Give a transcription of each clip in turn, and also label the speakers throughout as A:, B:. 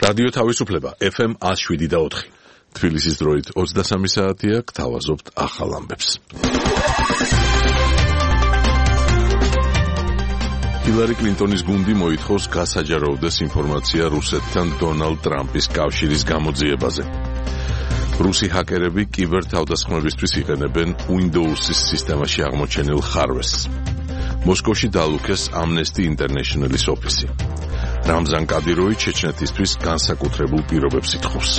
A: რადიო თავისუფლება FM 107.4. თბილისის დროით 23 საათია, გთავაზობთ ახალ ამბებს. ჰილარი კლინტონის გუნდი მოითხოვს გასაჯაროდეს ინფორმაცია რუსეთთან დონალდ ტრამპის კავშირის გამოძიებაზე. რუსი ჰაკერები კიბერთავდასხმებისთვის იყენებენ Windows-ის სისტემაში აღმოჩენილ ხარვესს. მოსკოვში დაალუქეს Amnesty International-ის ოფისი. რამზან კადიროვი ჩეჩნეთისთვის განსაკუთრებულ პირობებს ითხოვს.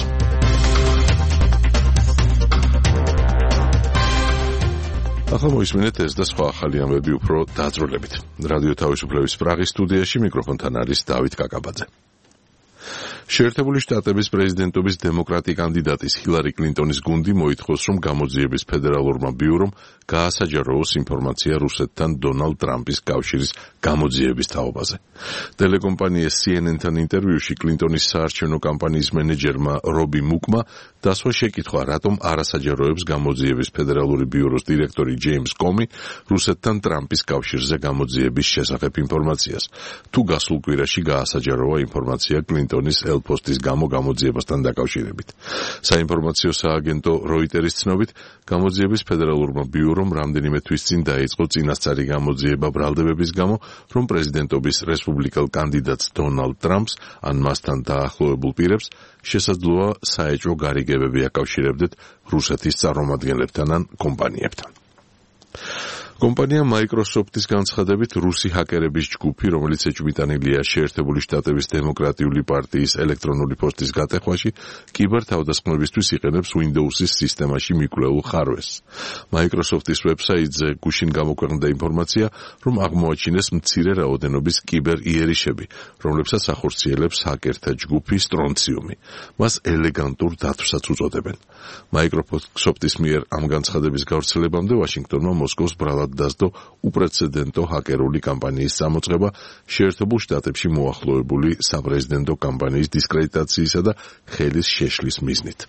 A: ახლა მოისმინეთ ეს და სხვა ახალი ამბები უფრო დაძროლებით. რადიო თავისუფლების პრაღის სტუდიაში მიკროფონთან არის დავით კაკაბაძე. შეერთებული შტატების პრეზიდენტობის დემოკრატი კანდიდატის ჰილარი კლინტონის გუნდი მოითხოვს, რომ გამოძიების ფედერალურმა ბიურომ გაასაჯაროოს ინფორმაცია რუსეთთან დონალდ ტრამპის კავშირის გამოძიების თაობაზე. ტელეკომპანია CNN-თან ინტერვიუში კლინტონის საარჩევნო კამპანიის მენეჯერმა რობი მუკმა დასვა შეკითხვა, რატომ არ ასაჯაროებს გამოძიების ფედერალური ბიუროს დირექტორი ჯეიმს კომი რუსეთთან ტრამპის კავშირზე გამოძიების შესახებ ინფორმაციას. თუ გასულ კვირაში გაასაჯაროა ინფორმაცია კლინტონის პოსტის გამოძიებასთან დაკავშირებით. საინფორმაციო სააგენტო როიტერის ცნობით, გამოძიების ფედერალურმა ბიურომ რამდენიმე თვის წინ დაიწყო წინასწარი გამოძიება ბრალდებების გამო, რომ პრეზიდენტობის რესპუბლიკელ კანდიდატს დონალდ ტრამპს ან მასთან დაახლოებულ პირებს შესაძლოა საეჭვო გარიგებები აკავშირებდეთ რუსეთის წარმომადგენლებთან ან კომპანიებთან. კომპანია Microsoft-ის განცხადებით, რუსი ჰაკერების ჯგუფი, რომელიც ეჭვმიტანილია შეერთებული შტატების დემოკრატიული პარტიის ელექტრონული პოსტის გატეხვაში, კიბერთავდასხმებისთვის იყენებს Windows-ის სისტემაში მიკვლეულ ხარვესს. Microsoft-ის ვებსაიტზე გუშინ გამოქვეყნდა ინფორმაცია, რომ აღმოაჩინეს მცირე რაოდენობის კიბერ-იერიშები, რომლებსაც ახორციელებს ჰაკერთა ჯგუფი Strontium-ი. მას ელეგანტურ დათვსაც უწოდებენ. Microsoft-ის მიერ ამ განცხადების გავრცელებამდე ვაშინგტონმა მოსკოვს ბრალად დასდო უპრეცედენტო ჰაკერული კამპანიის გამოწყება შეერთებულ შტატებში მოახლოებული საპრეზიდენტო კამპანიის დისკრედიტაციისა და ხელის შეშლის მიზნით.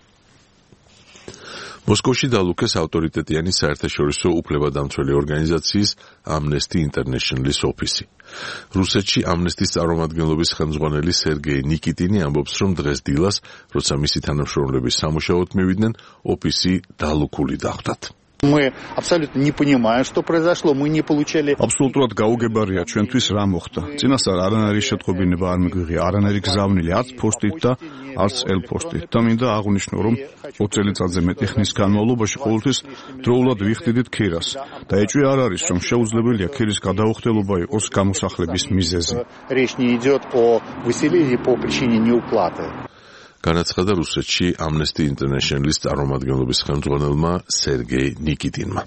A: მოსკოვში დაალუქეს ავტორიტეტიანი საერთაშორისო უფლებადამცველი ორგანიზაციის Amnesty International-ის ოფისი. რუსეთში Amnesty-ის წარმომადგენლობის ხელმძღვანელი სერგეი ნიკიტინი ამბობს, რომ დღეს დილას, როცა მისი თანამშრომლები სამუშაოდ მივიდნენ, ოფისი დაალუქული დახვდათ.
B: Мы абсолютно не понимаем, что произошло, мы не получали.
C: Абсолютურად გაუგებარია ჩვენთვის რა მოხდა. წინასწარ არანაირი შეტყობინება არ მიგვიღია, არანაირი გზავნილი არც პოსტით და არც ელ-პოსტით. და მინდა აღვნიშნო, რომ 20 წელიწადზე მეტი ხნის განმავლობაში ყოველთვის დროულად ვიხდიდით ქირას. და ეჭვი არ არის, რომ შეუძლებელია ქირის გადაუხდელობა იყოს გამოსახლების მიზეზი.
B: Речь не идет о выселении по причине неуплаты.
A: განაცხადა რუსეთში Amnesty International-ის წარმომადგენლობის ხელმძღვანელმა სერგეი ნიკიტინმა.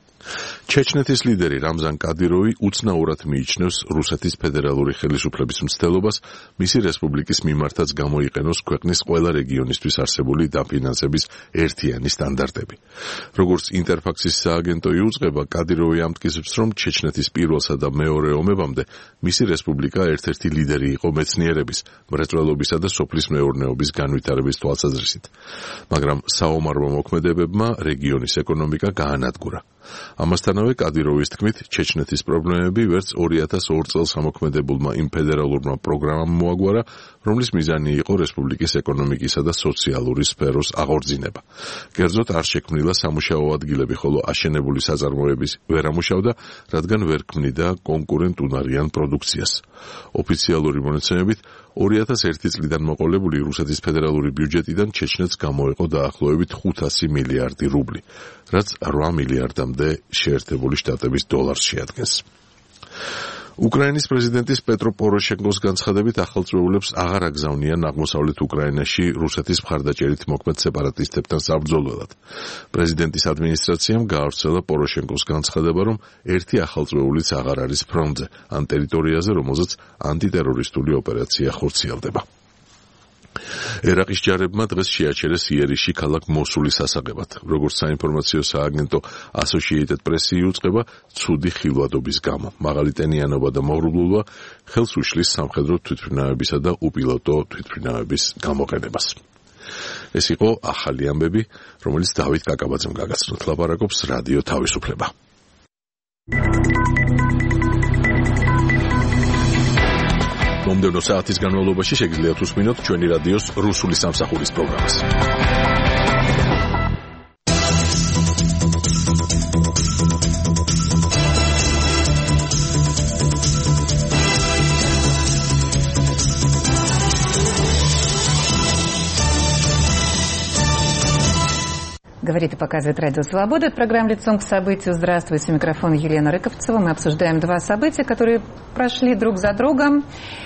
A: ჩეჩნეთის ლიდერი რამზან კადიროვი უცნაურად მიიჩნევს რუსეთის ფედერალური ხელისუფლების მცდელობას მისი რესპუბლიკის მიმართაც გამოიყენოს ქვეყნის ყველა რეგიონისთვის არსებული დაფინანსების ერთიანი სტანდარტები. როგორც ინტერფაქსის სააგენტო იუწყება, კადიროვი ამტკიცებს, რომ ჩეჩნეთის პირველსა და მეორე ომებამდე მისი რესპუბლიკა ერთ-ერთი ლიდერი იყო მეცნიერების, მრეწველობისა და სოფლის მეურნეობის განვითარების თვალსაზრისით. მაგრამ საომარმა მოქმედებებმა რეგიონის ეკონომიკა გაანადგურა. ამასთანავე კადიროვის თქმით, ჩეჩნეთის პრობლემები ვერც 2002 წელს ამოქმედებულმა იმ ფედერალურმა პროგრამამ მოაგვარა, რომლის მიზანი იყო რესპუბლიკის ეკონომიკისა და სოციალური სფეროს აღორძინება. კერძოდ არ შექმნილა სამუშაო ადგილები, ხოლო აშენებული საწარმოების ვერ ამუშავდა, რადგან ვერ ქმნიდა კონკურენტუნარიან პროდუქციას. ოფიციალური მონაცემებით 2001 წლიდან მოყოლებული რუსეთის ფედერალური ბიუჯეტიდან ჩეჩნეთს გამოეყო დაახლოებით 500 მილიარდი რუბლი, რაც 8 მილიარდამდე შეერთებული შტატების დოლარს შეადგენს. უკრაინის პრეზიდენტის პეტრო პოროშენკოს განცხადებით ახალწეულებს აღარ აგზავნიან აღმოსავლეთ უკრაინაში რუსეთის მხარდაჭერით მოქმედ სეპარატისტებთან საბრძოლველად. პრეზიდენტის ადმინისტრაციამ გაავრცელა პოროშენკოს განცხადება, რომ ერთი ახალწეულიც აღარ არის ფრონტზე, ან ტერიტორიაზე, რომელზეც ანტიტერორისტული ოპერაცია ხორციელდება. ერაყის ჯარებმა დღეს შეაჩერეს იერიში ქალაქ მოსულის ასაღებად. როგორც საინფორმაციო სააგენტო Associated Press იუწყება, ცუდი ხილვადობის გამო მაღალი ტენიანობა და მოღრუბლულობა ხელს უშლის სამხედრო თვითმფრინავებისა და უპილოტო თვითმფრინავების გამოყენებას. ეს იყო ახალი ამბები, რომელიც დავით კაკაბაძემ გაგაცნოთ. ლაპარაკობს რადიო თავისუფლება. მომდევნო საათის განმავლობაში შეგიძლიათ უსმინოთ ჩვენი რადიოს რუსული სამსახურის პროგრამას.
D: Говорит и показывает Радио Свобода. Это программа «Лицом к событию». Здравствуйте, микрофон Елена Рыковцева. Мы обсуждаем два события, которые прошли друг за другом.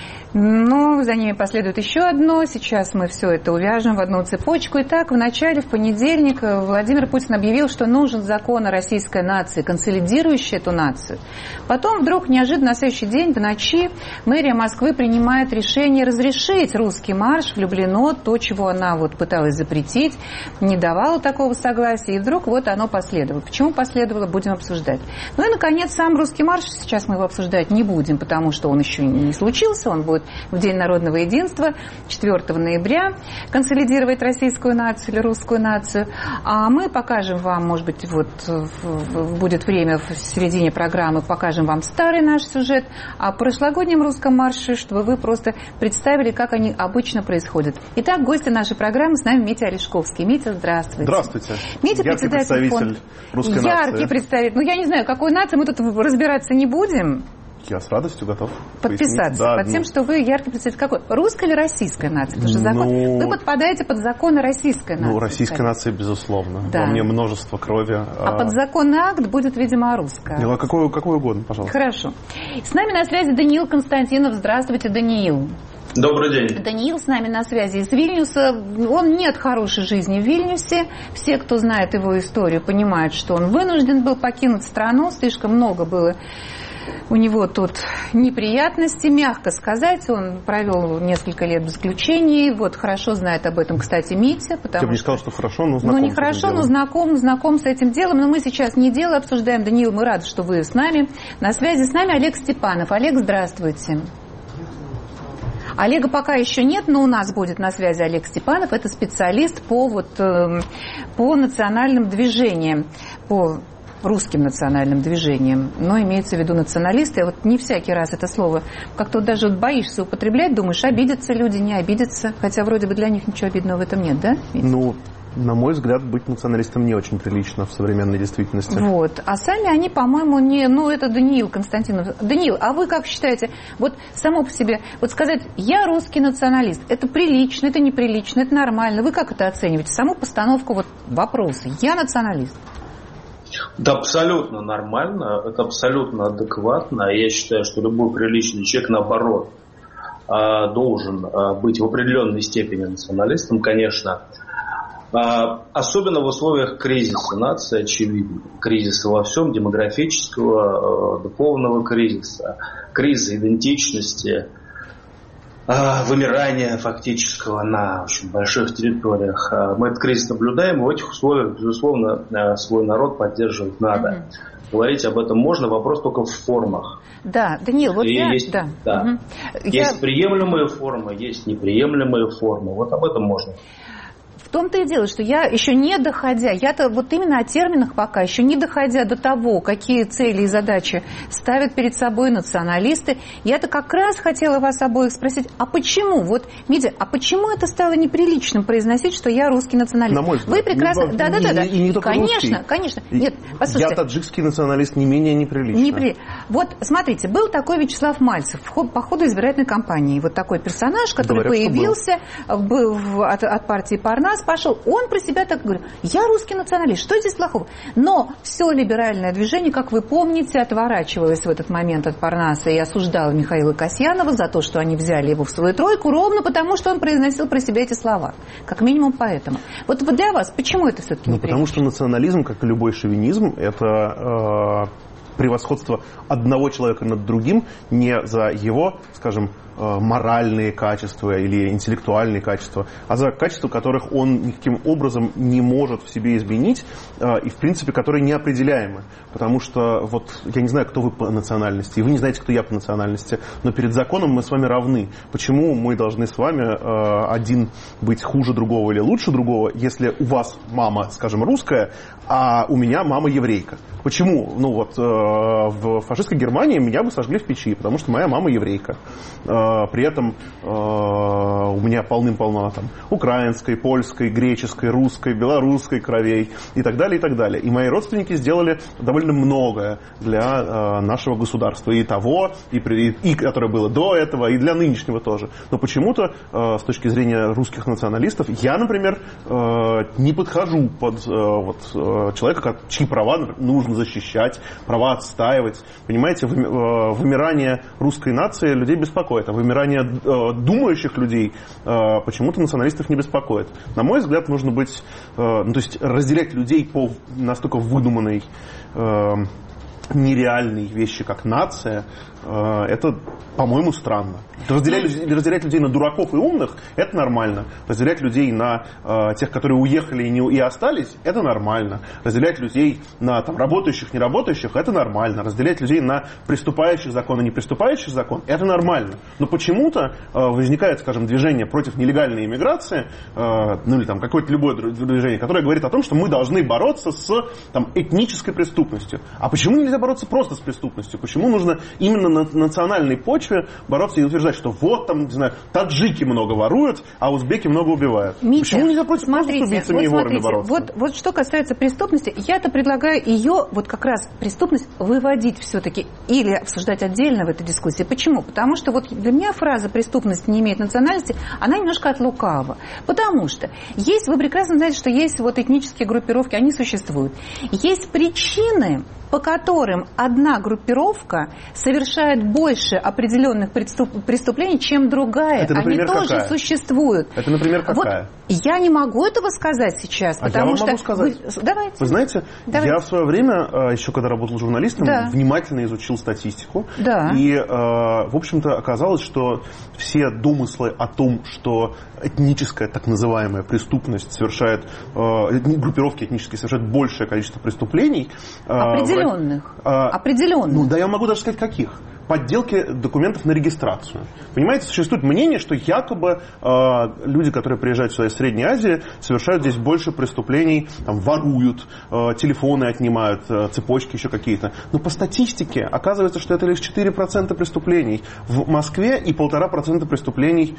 D: Но за ними последует еще одно. Сейчас мы все это увяжем в одну цепочку. Итак, в понедельник, Владимир Путин объявил, что нужен закон о российской нации, консолидирующий эту нацию. Потом вдруг неожиданно на следующий день в ночи мэрия Москвы принимает решение разрешить русский марш «Влюблено», то, чего она пыталась запретить, не давала такого согласия. И вдруг оно последовало. Почему последовало, будем обсуждать. Ну и, наконец, сам русский марш. Сейчас мы его обсуждать не будем, потому что он еще не случился. Он будет в День народного единства, 4 ноября, консолидировать российскую нацию или русскую нацию. А мы покажем вам, может быть, будет время в середине программы, покажем вам старый наш сюжет о прошлогоднем русском марше, чтобы вы просто представили, как они обычно происходят. Итак, гости нашей программы, с нами Митя Олешковский. Митя, здравствуйте.
E: Здравствуйте.
D: Митя,
E: яркий представитель русской нации.
D: Яркий представитель. Я не знаю, какой нации, мы тут разбираться не будем.
E: Я с радостью готов
D: подписаться под тем, что вы яркий представитель какой? Русской или российской нации? Потому что вы подпадаете под законы российской нации.
E: Российской нации, безусловно.
D: Да.
E: Во мне множество крови.
D: А подзаконный акт будет, видимо, русская.
E: Какой угодно, пожалуйста.
D: Хорошо. С нами на связи Даниил Константинов. Здравствуйте, Даниил.
F: Добрый день.
D: Даниил с нами на связи из Вильнюса. Он не от хорошей жизни в Вильнюсе. Все, кто знает его историю, понимают, что он вынужден был покинуть страну. Слишком много было у него тут неприятности, мягко сказать. Он провел несколько лет в заключении. Хорошо знает об этом, кстати, Митя.
E: Я бы не сказал, что хорошо, но знаком.
D: Не хорошо, но знаком с этим делом. Но мы сейчас не дело обсуждаем. Даниил, мы рады, что вы с нами. На связи с нами Олег Степанов. Олег, здравствуйте. Олега пока еще нет, но у нас будет на связи Олег Степанов. Это специалист по национальным движениям, по русским национальным движениям, но имеется в виду националисты. Не всякий раз это слово как-то даже боишься употреблять, думаешь, обидятся люди, не обидятся, хотя вроде бы для них ничего обидного в этом нет, да?
E: На мой взгляд, быть националистом не очень прилично в современной действительности.
D: А сами они, по-моему, не... это Даниил Константинов. Даниил, а вы как считаете, само по себе, сказать, я русский националист, это прилично, это неприлично, это нормально. Вы как это оцениваете? Саму постановку вопроса. Я националист.
F: Это абсолютно нормально, это абсолютно адекватно. Я считаю, что любой приличный человек, наоборот, должен быть в определенной степени националистом, конечно. Особенно в условиях кризиса нации, очевидно. Кризиса во всем, демографического, духовного кризиса, кризиса идентичности, вымирания фактического на очень больших территориях. Мы этот кризис наблюдаем, и в этих условиях, безусловно, свой народ поддерживать надо. Говорить об этом можно, вопрос только в формах.
D: Да, Даниил,
F: есть приемлемые формы, есть неприемлемые формы. Об этом можно.
D: В том-то и дело, что я еще не доходя, я-то именно о терминах пока, еще не доходя до того, какие цели и задачи ставят перед собой националисты, я-то как раз хотела вас обоих спросить, а почему, Митя, а почему это стало неприличным произносить, что я русский националист?
E: На мой взгляд.
D: Вы прекрасно... Да.
E: И не только
D: конечно,
E: русский.
D: Конечно. Нет, послушайте.
E: Я таджикский националист, не менее неприлично.
D: Смотрите, был такой Вячеслав Мальцев по ходу избирательной кампании. Такой персонаж, который появился от партии Парнас, пошел. Он про себя так говорил, я русский националист, что здесь плохого? Но все либеральное движение, как вы помните, отворачивалось в этот момент от Парнаса и осуждало Михаила Касьянова за то, что они взяли его в свою тройку, ровно потому, что он произносил про себя эти слова. Как минимум поэтому. Для вас, почему это все-таки неприлично?
E: Потому что национализм, как и любой шовинизм, это превосходство одного человека над другим не за его, скажем, моральные качества или интеллектуальные качества, а за качества, которых он никаким образом не может в себе изменить и, в принципе, которые неопределяемы. Потому что, я не знаю, кто вы по национальности, и вы не знаете, кто я по национальности, но перед законом мы с вами равны. Почему мы должны с вами один быть хуже другого или лучше другого, если у вас мама, скажем, русская, а у меня мама еврейка? Почему? в фашистской Германии меня бы сожгли в печи, потому что моя мама еврейка. При этом у меня полным-полно там украинской, польской, греческой, русской, белорусской кровей и так далее, и так далее. И мои родственники сделали довольно многое для нашего государства. И того, и которое было до этого, и для нынешнего тоже. Но почему-то, с точки зрения русских националистов, я, например, не подхожу под человека, чьи права, например, нужно защищать, права отстаивать. Понимаете, вымирание русской нации людей беспокоит, а вымирание думающих людей почему-то националистов не беспокоит. На мой взгляд, нужно быть, то есть разделять людей по настолько выдуманной, нереальные вещи, как нация, это, по-моему, странно. Разделять людей на дураков и умных – это нормально. Разделять людей на тех, которые уехали и остались – это нормально. Разделять людей на работающих, неработающих – это нормально. Разделять людей на приступающих закон и не приступающих закон – это нормально. Но почему-то возникает, скажем, движение против нелегальной иммиграции, или какое-то любое движение, которое говорит о том, что мы должны бороться с этнической преступностью. А почему нельзя бороться просто с преступностью? Почему нужно именно на национальной почве бороться и утверждать, что таджики много воруют, а узбеки много убивают?
D: Митя,
E: почему нельзя просто с убийцами и ворами бороться?
D: Вот что касается преступности, я-то предлагаю ее, как раз преступность, выводить все-таки или обсуждать отдельно в этой дискуссии. Почему? Потому что для меня фраза «преступность не имеет национальности», она немножко от лукава. Потому что вы прекрасно знаете, что есть этнические группировки, они существуют. Есть причины, по которым одна группировка совершает больше определенных преступлений, чем другая.
E: Это, например,
D: они тоже существуют.
E: Это, например, какая?
D: Я не могу этого сказать сейчас, потому что...
E: могу сказать.
D: Давайте.
E: Вы знаете, я в свое время, еще когда работал журналистом, внимательно изучил статистику.
D: Да.
E: И, в общем-то, оказалось, что все домыслы о том, что этническая, так называемая, преступность группировки этнические совершают большее количество преступлений.
D: Определенных.
E: Определенных. Я могу даже сказать, каких. Подделки документов на регистрацию. Понимаете, существует мнение, что якобы люди, которые приезжают сюда из Средней Азии, совершают здесь больше преступлений, воруют, телефоны отнимают, цепочки еще какие-то. Но по статистике оказывается, что это лишь 4% преступлений в Москве и 1,5% преступлений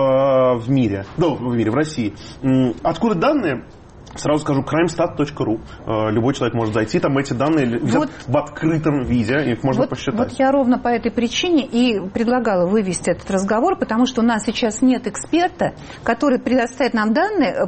E: в мире. В России. Откуда данные? Сразу скажу, crimestat.ru. Любой человек может зайти, там эти данные лежат в открытом виде, их можно посчитать.
D: Я ровно по этой причине и предлагала вывести этот разговор, потому что у нас сейчас нет эксперта, который предоставит нам данные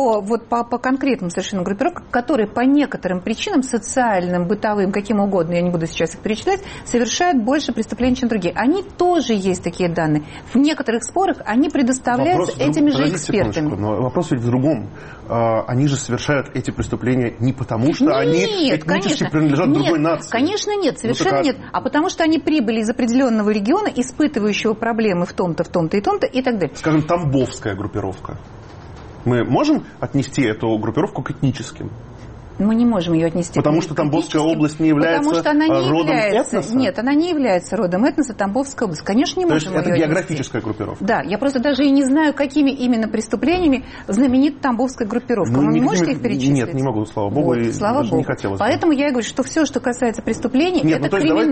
D: по конкретным совершенно группировкам, которые по некоторым причинам, социальным, бытовым, каким угодно, я не буду сейчас их перечислять, совершают больше преступлений, чем другие. Они тоже есть такие данные. В некоторых спорах они предоставляются этими же экспертами.
E: Но вопрос ведь в другом. Они же совершают эти преступления не потому, что они этнически принадлежат другой нации.
D: Конечно нет, совершенно нет. А потому что они прибыли из определенного региона, испытывающего проблемы в том-то, в том-то и том-то и так далее.
E: Скажем, тамбовская группировка. Мы можем отнести эту группировку к этническим?
D: Мы не можем ее отнести.
E: Потому что Тамбовская область не является родом этноса?
D: Нет, она не является родом этноса, Тамбовская область. Конечно, не можем ее отнести.
E: То есть это географическая группировка?
D: Да, я просто даже и не знаю, какими именно преступлениями знаменита Тамбовская группировка. Вы не можете их перечислить?
E: Нет, не могу, слава богу, и
D: слава богу.
E: Не хотелось.
D: Поэтому я и говорю, что все, что касается преступлений, это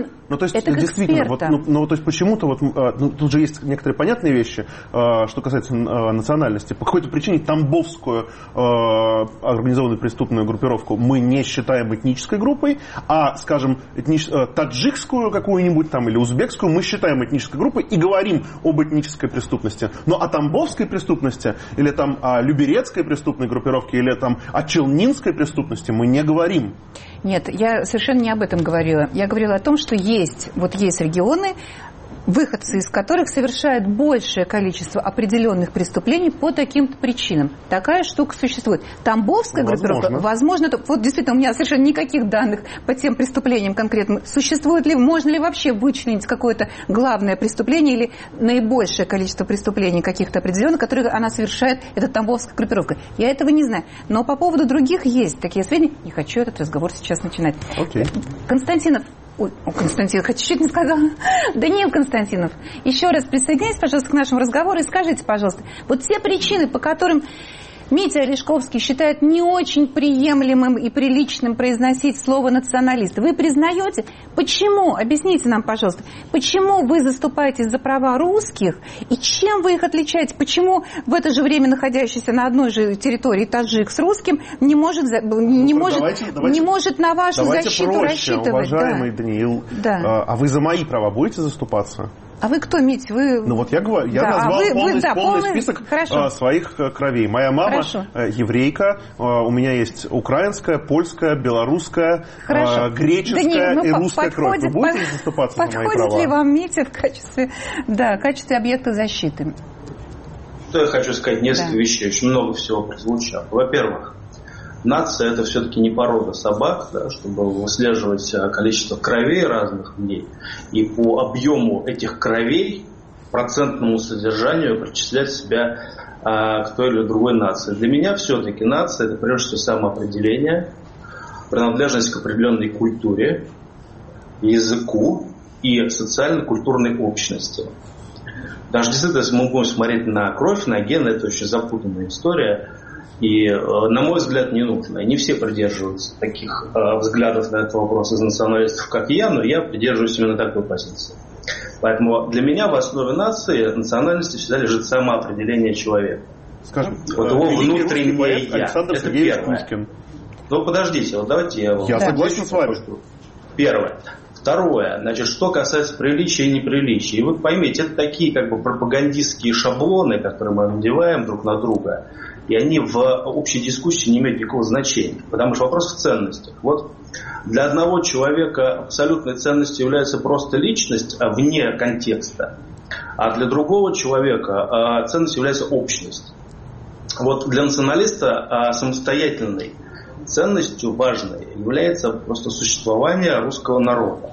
D: к экспертам.
E: То есть почему-то тут же есть некоторые понятные вещи, что касается национальности. По какой-то причине Тамбовскую организованную преступную группировку мы не считаем этнической группой, а, скажем, таджикскую какую-нибудь или узбекскую мы считаем этнической группой и говорим об этнической преступности. Но о тамбовской преступности или о люберецкой преступной группировке или о челнинской преступности мы не говорим.
D: Нет, я совершенно не об этом говорила. Я говорила о том, что есть регионы, выходцы из которых совершают большее количество определенных преступлений по таким-то причинам. Такая штука существует. Тамбовская группировка, возможно, действительно, у меня совершенно никаких данных по тем преступлениям конкретно. Существует ли, можно ли вообще вычленить какое-то главное преступление или наибольшее количество преступлений каких-то определенных, которые она совершает, эта тамбовская группировка. Я этого не знаю. Но по поводу других есть такие сведения. Не хочу этот разговор сейчас начинать. Константинов. Константинов, чуть-чуть не сказала. Даниил Константинов, еще раз присоединяйтесь, пожалуйста, к нашему разговору и скажите, пожалуйста, те причины, по которым Митя Олешковский считает не очень приемлемым и приличным произносить слово «националист». Вы признаете? Почему? Объясните нам, пожалуйста. Почему вы заступаетесь за права русских и чем вы их отличаете? Почему в это же время находящийся на одной же территории таджик с русским не может на вашу защиту
E: проще,
D: рассчитывать?
E: Уважаемый Даниил, а вы за мои права будете заступаться?
D: А вы кто, Мить? Вы...
E: Ну вот я говорю, я назвал полный список своих кровей. Моя мама еврейка, у меня есть украинская, польская, белорусская, греческая и русская кровь. Вы будете заступаться за мои права?
D: Подходит ли вам Митя в качестве объекта защиты?
F: Что я хочу сказать? Несколько вещей. Очень много всего прозвучало. Во-первых, нация – это все-таки не порода собак, да, чтобы выслеживать количество кровей разных в ней. И по объему этих кровей, процентному содержанию причислять себя к той или другой нации. Для меня все-таки нация – это прежде всего самоопределение, принадлежность к определенной культуре, языку и социально-культурной общности. Даже действительно, если мы будем смотреть на кровь, на гены, это очень запутанная история. И, на мой взгляд, не нужно. И не все придерживаются таких взглядов на этот вопрос из националистов, как я, но я придерживаюсь именно такой позиции. Поэтому для меня в основе нации, национальности всегда лежит самоопределение человека.
E: Скажем,
F: вот его внутреннее я.
E: Александр Сергеевич Пушкин.
F: Ну, подождите, вот давайте я...
E: Я согласен с вами.
F: Первое. Второе, значит, что касается приличия и неприличия. И вы поймите, это такие как бы пропагандистские шаблоны, которые мы надеваем друг на друга. И они в общей дискуссии не имеют никакого значения. Потому что вопрос в ценностях. Вот для одного человека абсолютной ценностью является просто личность вне контекста. А для другого человека ценностью является общность. Вот для националиста самостоятельной ценностью важной является просто существование русского народа.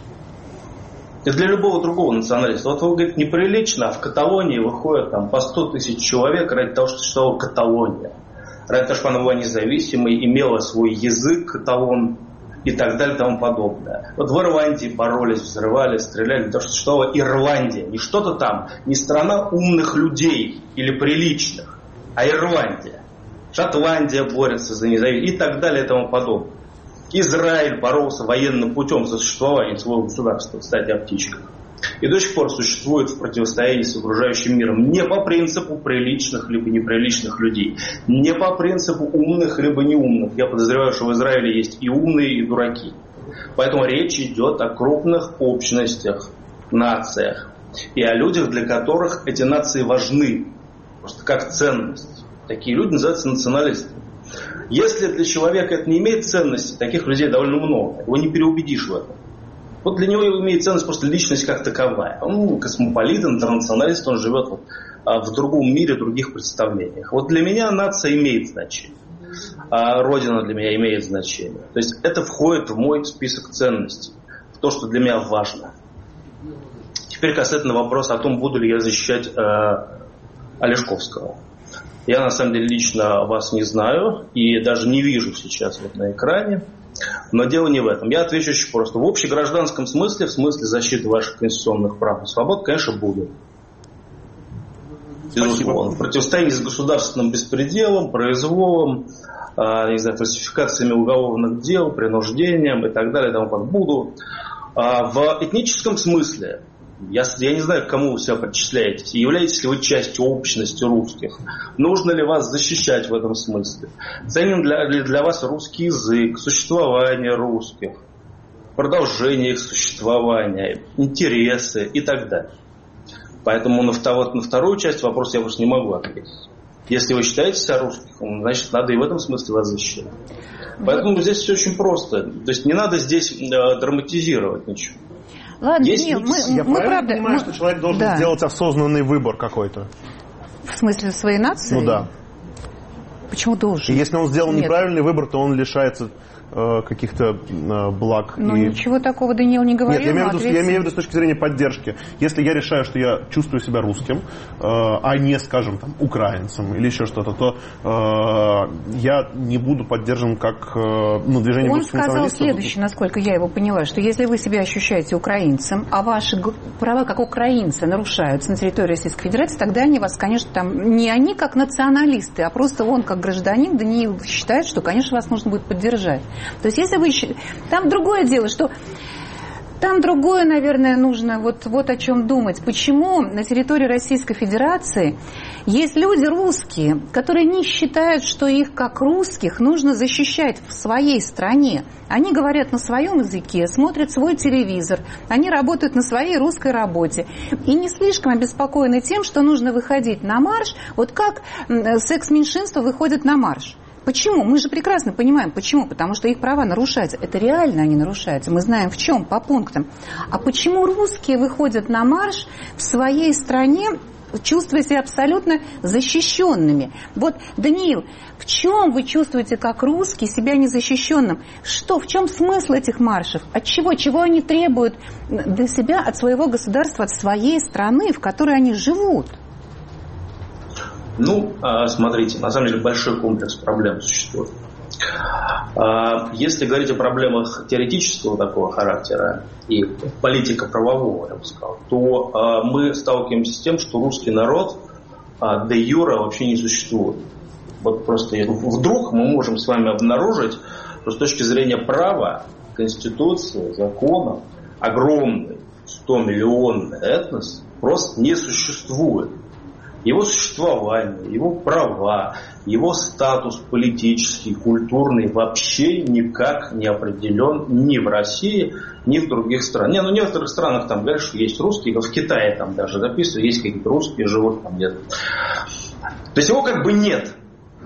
F: И для любого другого националиста. Вот вы говорите, неприлично, а в Каталонии выходит там по 100 тысяч человек ради того, что существовала Каталония. Ради того, чтобы она была независимой, имела свой язык, каталон и так далее и тому подобное. Вот в Ирландии боролись, взрывали, стреляли для того, чтобы существовала Ирландия. Не что-то там, не страна умных людей или приличных, а Ирландия. Шотландия борется за независимость и так далее и тому подобное. Израиль боролся военным путем за существование своего государства, кстати, о птичках. И до сих пор существует в противостоянии с окружающим миром не по принципу приличных либо неприличных людей, не по принципу умных либо неумных. Я подозреваю, что в Израиле есть и умные, и дураки. Поэтому речь идет о крупных общностях, нациях. И о людях, для которых эти нации важны. Просто как ценность. Такие люди называются националистами. Если для человека это не имеет ценности, таких людей довольно много. Его не переубедишь в этом. Вот для него имеет ценность просто личность как таковая. Он космополит, интернационалист, он живет в другом мире, в других представлениях. Вот для меня нация имеет значение. А Родина для меня имеет значение. То есть это входит в мой список ценностей. В то, что для меня важно. Теперь касательно вопроса о том, буду ли я защищать Олешковского. Я, на самом деле, лично вас не знаю и даже не вижу сейчас вот на экране. Но дело не в этом. Я отвечу очень просто. В общегражданском смысле, в смысле защиты ваших конституционных прав и свобод, конечно, буду. Безусловно. В противостоянии с государственным беспределом, произволом, не знаю, фальсификациями уголовных дел, принуждением и так далее, буду. В этническом смысле, я не знаю, к кому вы себя причисляетесь, являетесь ли вы частью общности русских, нужно ли вас защищать в этом смысле, ценен ли для вас русский язык, существование русских, продолжение их существования, интересы и так далее. Поэтому на вторую часть вопроса я просто не могу ответить. Если вы считаете себя русским, значит, надо и в этом смысле вас защищать. Поэтому здесь все очень просто. То есть не надо здесь драматизировать ничего.
D: Ладно,
E: я правильно понимаю, что человек должен сделать осознанный выбор какой-то?
D: В смысле своей нации?
E: Ну да.
D: Почему должен?
E: И если он сделал неправильный выбор, то он лишается каких-то благ.
D: Ну, ничего такого Даниил не говорил.
E: Нет, я имею в виду с точки зрения поддержки. Если я решаю, что я чувствую себя русским, а не, скажем, там, украинцем или еще что-то, то я не буду поддержан как движение русских националистов.
D: Он сказал следующее, насколько я его поняла, что если вы себя ощущаете украинцем, а ваши права как украинца нарушаются на территории Российской Федерации, тогда они вас, конечно, там, не они как националисты, а просто он как гражданин, Даниил, считает, что, конечно, вас нужно будет поддержать. То есть, если вы... Там другое дело, что... Там другое, наверное, нужно вот о чем думать. Почему на территории Российской Федерации есть люди русские, которые не считают, что их как русских нужно защищать в своей стране. Они говорят на своем языке, смотрят свой телевизор, они работают на своей русской работе. И не слишком обеспокоены тем, что нужно выходить на марш, вот как секс-меньшинства выходят на марш. Почему? Мы же прекрасно понимаем, почему. Потому что их права нарушаются. Это реально они нарушаются. Мы знаем в чем, по пунктам. А почему русские выходят на марш в своей стране, чувствуя себя абсолютно защищенными? Вот, Даниил, в чем вы чувствуете, как русский, себя незащищенным? Что, в чем смысл этих маршев? От чего? Чего они требуют для себя, от своего государства, от своей страны, в которой они живут?
F: Ну, смотрите, на самом деле большой комплекс проблем существует. Если говорить о проблемах теоретического такого характера и политико-правового, я бы сказал, то мы сталкиваемся с тем, что русский народ де юре вообще не существует. Вот просто вдруг мы можем с вами обнаружить, что с точки зрения права, конституции, законов, огромный 100-миллионный этнос просто не существует. Его существование, его права, его статус политический, культурный вообще никак не определен ни в России, ни в других странах. В некоторых странах там говорят, что есть русские, в Китае там даже написано, есть какие-то русские, живут там где-то. То есть его как бы нет.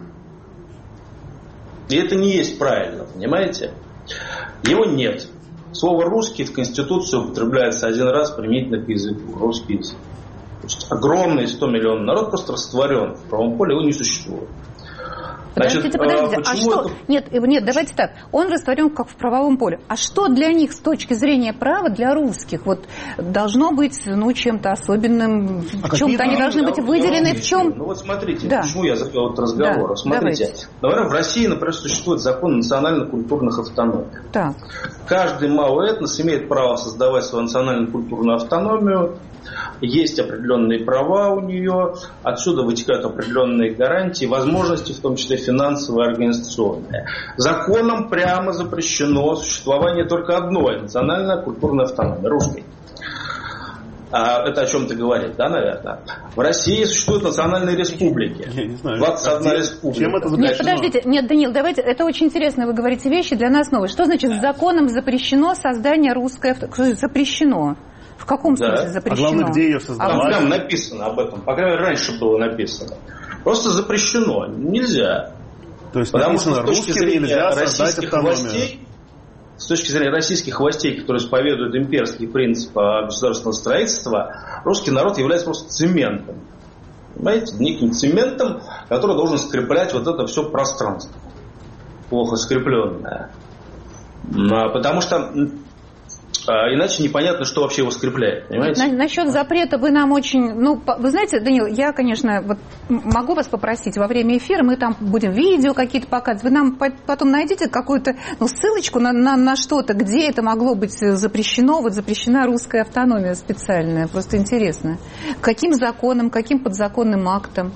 F: И это не есть правильно, понимаете? Его нет. Слово «русский» в Конституции употребляется один раз применительно к языку, русский язык. Огромный 100-миллионный народ просто растворен в правом поле, его не существует.
D: Подождите, а что? Это... Нет, давайте так. Он растворен как в правовом поле. А что для них с точки зрения права, для русских, вот должно быть, чем-то особенным, в чем-то они должны быть выделены, в чем?
F: Ну вот смотрите, почему я завел этот разговор.
D: Да,
F: смотрите, например, в России, например, существует закон национально-культурных автономий.
D: Так.
F: Каждый малый этнос имеет право создавать свою национально-культурную автономию. Есть определенные права у нее, отсюда вытекают определенные гарантии, возможности, в том числе финансовые и организационные. Законом прямо запрещено существование только одной национальной культурной автономии, русской. Это о чем-то говорит, да, наверное? В России существуют национальные республики.
E: Я не знаю.
F: 21 республика.
E: Чем это запрещено?
D: Нет, подождите. Нет, Даниил, давайте. Это очень интересно, вы говорите вещи для нас новые. Что значит законом запрещено создание русской автономии? Запрещено. В каком смысле запрещено?
E: А главное, где ее создавать?
F: Там написано об этом. По крайней мере, раньше было написано. Просто запрещено. Нельзя.
E: То есть
F: потому что с точки зрения
E: российских
F: властей, с точки зрения российских властей, которые исповедуют имперский принцип государственного строительства, русский народ является просто цементом. Понимаете? Неким цементом, который должен скреплять вот это все пространство. Плохо скрепленное. Потому что иначе непонятно, что вообще его скрепляет. Понимаете?
D: Насчет запрета вы нам очень... вы знаете, Даниил, я, конечно, могу вас попросить во время эфира, мы там будем видео какие-то показывать, вы нам потом найдите какую-то ссылочку на что-то, где это могло быть запрещено, запрещена русская автономия специальная. Просто интересно. Каким законом, каким подзаконным актом?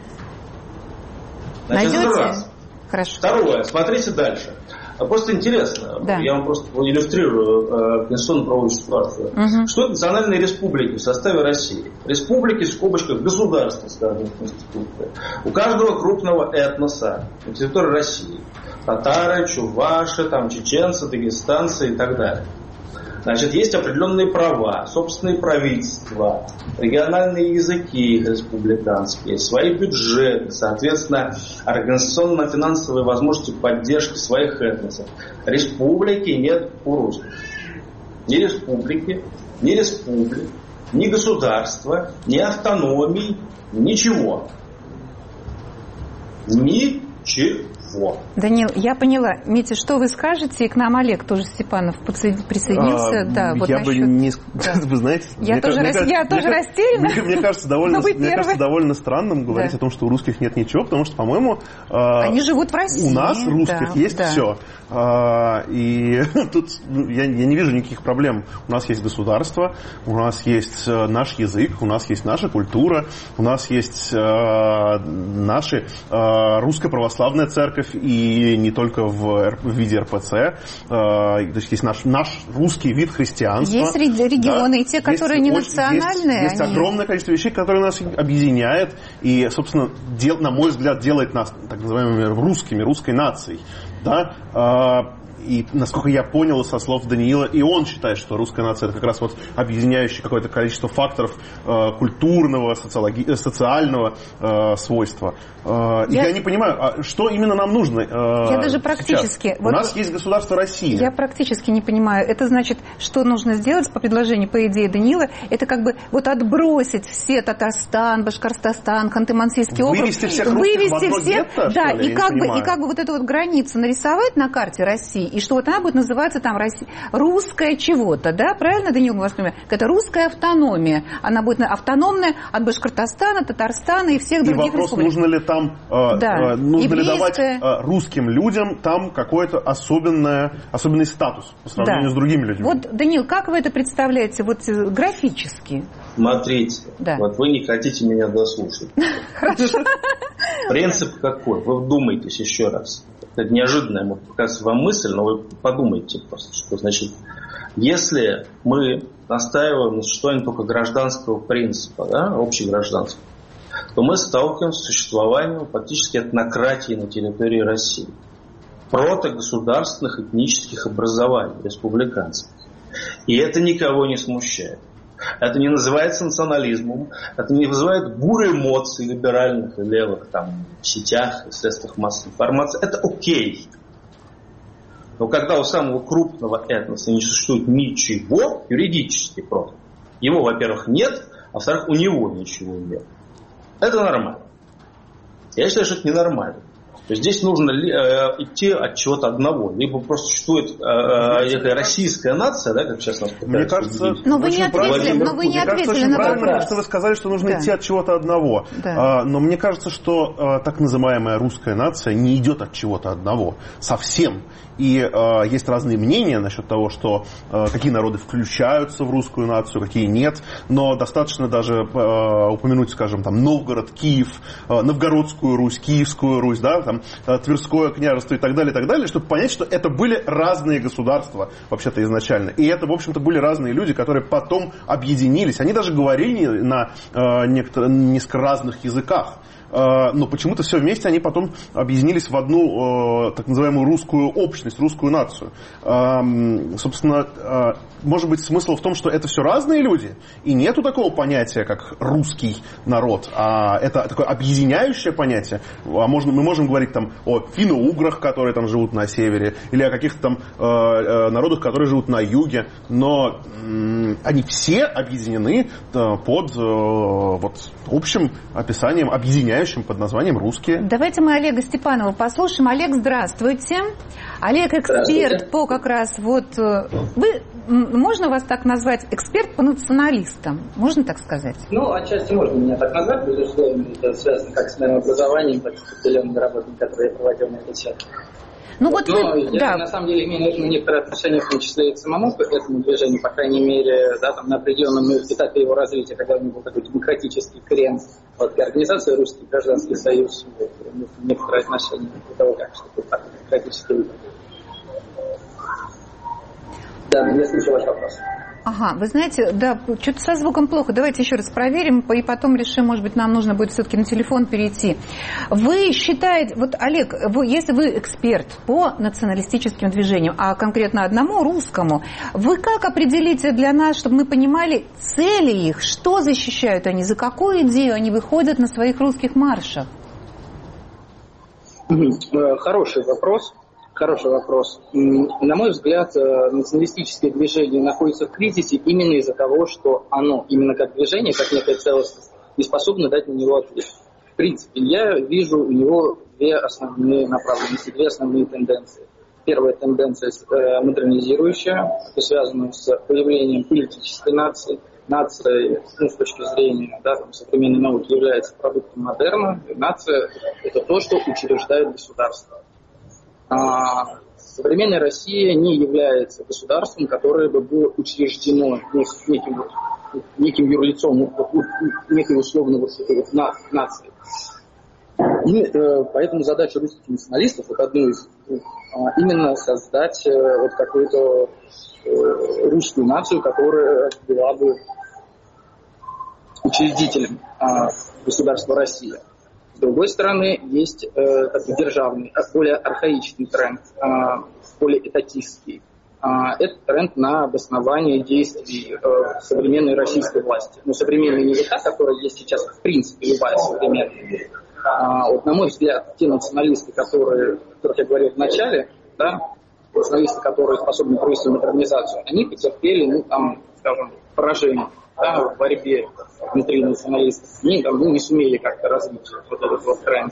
F: Найдете?
D: Хорошо.
F: Второе. Смотрите дальше. Просто интересно, я вам просто иллюстрирую конституционно-правовую ситуацию. Что это национальные республики в составе России? Республики, в скобочках, государства, сказано в Конституции. У каждого крупного этноса на территории России. Татары, чуваши, чеченцы, дагестанцы и так далее. Значит, есть определенные права, собственные правительства, региональные языки республиканские, свои бюджеты, соответственно, организационно-финансовые возможности поддержки своих этносов. Республики нет у русских. Ни республики, ни республик, ни государства, ни автономий, ничего. Ничего. Вот.
D: Данил, я поняла. Митя, что вы скажете? И к нам Олег тоже Степанов присоединился. Да, вот
E: я
D: насчет...
E: бы не...
D: Да.
E: Вы знаете...
D: Я тоже растеряна.
E: Мне кажется, довольно странным говорить о том, что у русских нет ничего, потому что, по-моему...
D: Они живут в России.
E: У нас, русских, есть все. И тут я не вижу никаких проблем. У нас есть государство, у нас есть наш язык, у нас есть наша культура, у нас есть наша русская православная церковь, и не только в виде РПЦ. То есть есть наш русский вид христианства.
D: Есть регионы, и те, которые не национальные.
E: Есть огромное количество вещей, которые нас объединяет, и, собственно, на мой взгляд, делает нас так называемыми русскими, русской нацией. Да? И, насколько я понял со слов Даниила, и он считает, что русская нация — это как раз вот объединяющее какое-то количество факторов культурного, социального свойства. Я не понимаю, что именно нам нужно
D: Я даже практически...
E: У нас есть государство Россия.
D: Я практически не понимаю. Это значит, что нужно сделать по предложению, по идее Даниила, это как бы вот отбросить все Татарстан, Башкортостан, Ханты-Мансийский округ.
E: Вывести всех русских в одно гетто,
D: да,
E: что ли?
D: и как бы вот эту вот границу нарисовать на карте России, и что вот она будет называться там русская чего-то, да? Правильно, Даниил, мы вас понимаем? Это русская автономия. Она будет автономная от Башкортостана, Татарстана и всех других республик.
E: И вопрос, нужно ли там, нужно ли давать русским людям там какой-то особенный статус по сравнению с другими людьми.
D: Вот, Даниил, как вы это представляете вот графически?
F: Смотрите, вот вы не хотите меня дослушать.
D: Хорошо.
F: Принцип какой? Вы вдумайтесь еще раз. Это неожиданная, может показаться вам мысль, но вы подумайте просто, что значит, если мы настаиваем на существовании только гражданского принципа, да, общегражданского, то мы сталкиваемся с существованием фактически этнократии на территории России. Протогосударственных этнических образований, республиканцев. И это никого не смущает. Это не называется национализмом, это не вызывает бурю эмоций либеральных и левых там, в сетях и средствах массовой информации. Это окей. Но когда у самого крупного этноса не существует ничего, юридически просто, его, во-первых, нет, а во-вторых, у него ничего нет. Это нормально. Я считаю, что это ненормально. То есть здесь нужно идти от чего-то одного. Либо просто существует эта российская нация, да, как сейчас нас пытаются.
E: Мне кажется,
D: но вы не ответили на вопрос.
E: Что вы сказали, что нужно идти от чего-то одного.
D: Да.
E: Но мне кажется, что так называемая русская нация не идет от чего-то одного. Совсем. И есть разные мнения насчет того, что какие народы включаются в русскую нацию, какие нет. Но достаточно даже упомянуть, скажем, там, Новгород, Киев, Новгородскую Русь, Киевскую Русь, да, там, Тверское княжество и так далее, чтобы понять, что это были разные государства вообще-то изначально. И это, в общем-то, были разные люди, которые потом объединились. Они даже говорили на несколько разных языках. Но почему-то все вместе они потом объединились в одну так называемую русскую общность, русскую нацию. Собственно, может быть, смысл в том, что это все разные люди, и нету такого понятия, как русский народ, а это такое объединяющее понятие. Мы можем говорить там о финно-уграх, которые там живут на севере, или о каких-то там народах, которые живут на юге, но они все объединены под вот, общим описанием, объединяющим под названием «русские».
D: Давайте мы Олега Степанова послушаем. Олег, здравствуйте. Олег эксперт по как раз вот... Можно вас так назвать? Эксперт по националистам. Можно так сказать?
G: Ну, отчасти можно меня так назвать. Безусловно, это связано как с моим образованием, так и с определенными работами, которые я проводил на этот счет.
D: Ну, вот
G: но
D: вы,
G: я на самом деле имею некоторое отношение, в том числе и к самому к этому движению, по крайней мере, да, там, на определенном этапе его развития, когда у него был такой демократический крен, вот, и организация Русский гражданский союз, некоторое отношение к того, как что-то так демократически выглядит. Да, я слышу ваш вопрос.
D: Ага, вы знаете, да, что-то со звуком плохо. Давайте еще раз проверим, и потом решим, может быть, нам нужно будет все-таки на телефон перейти. Вы считаете, вот, Олег, если вы эксперт по националистическим движениям, а конкретно одному русскому, вы как определите для нас, чтобы мы понимали цели их, что защищают они, за какую идею они выходят на своих русских маршах?
G: Хороший вопрос. Хороший вопрос. На мой взгляд, националистическое движение находится в кризисе именно из-за того, что оно, именно как движение, как некая целостность, не способно дать на него ответ. В принципе, я вижу у него две основные направленности, две основные тенденции. Первая тенденция модернизирующая, это связано с появлением политической нации. Нация, с точки зрения современной науки, является продуктом модерна. Нация – это то, что учреждает государство. Современная Россия не является государством, которое бы было учреждено неким юрлицом, некой условной нации. И поэтому задача русских националистов, одну из именно создать какую-то русскую нацию, которая была бы учредителем государства Россия. С другой стороны, есть такой державный, более архаичный тренд, более этатистский. Это тренд на обоснование действий современной российской власти. Но современная не та, которая есть сейчас, в принципе, любая современная. На мой взгляд, те националисты, о которых я говорил в начале, националисты, которые способны провести модернизацию, они потерпели, поражение в борьбе внутри националистов. Они не сумели как-то развить этот тренд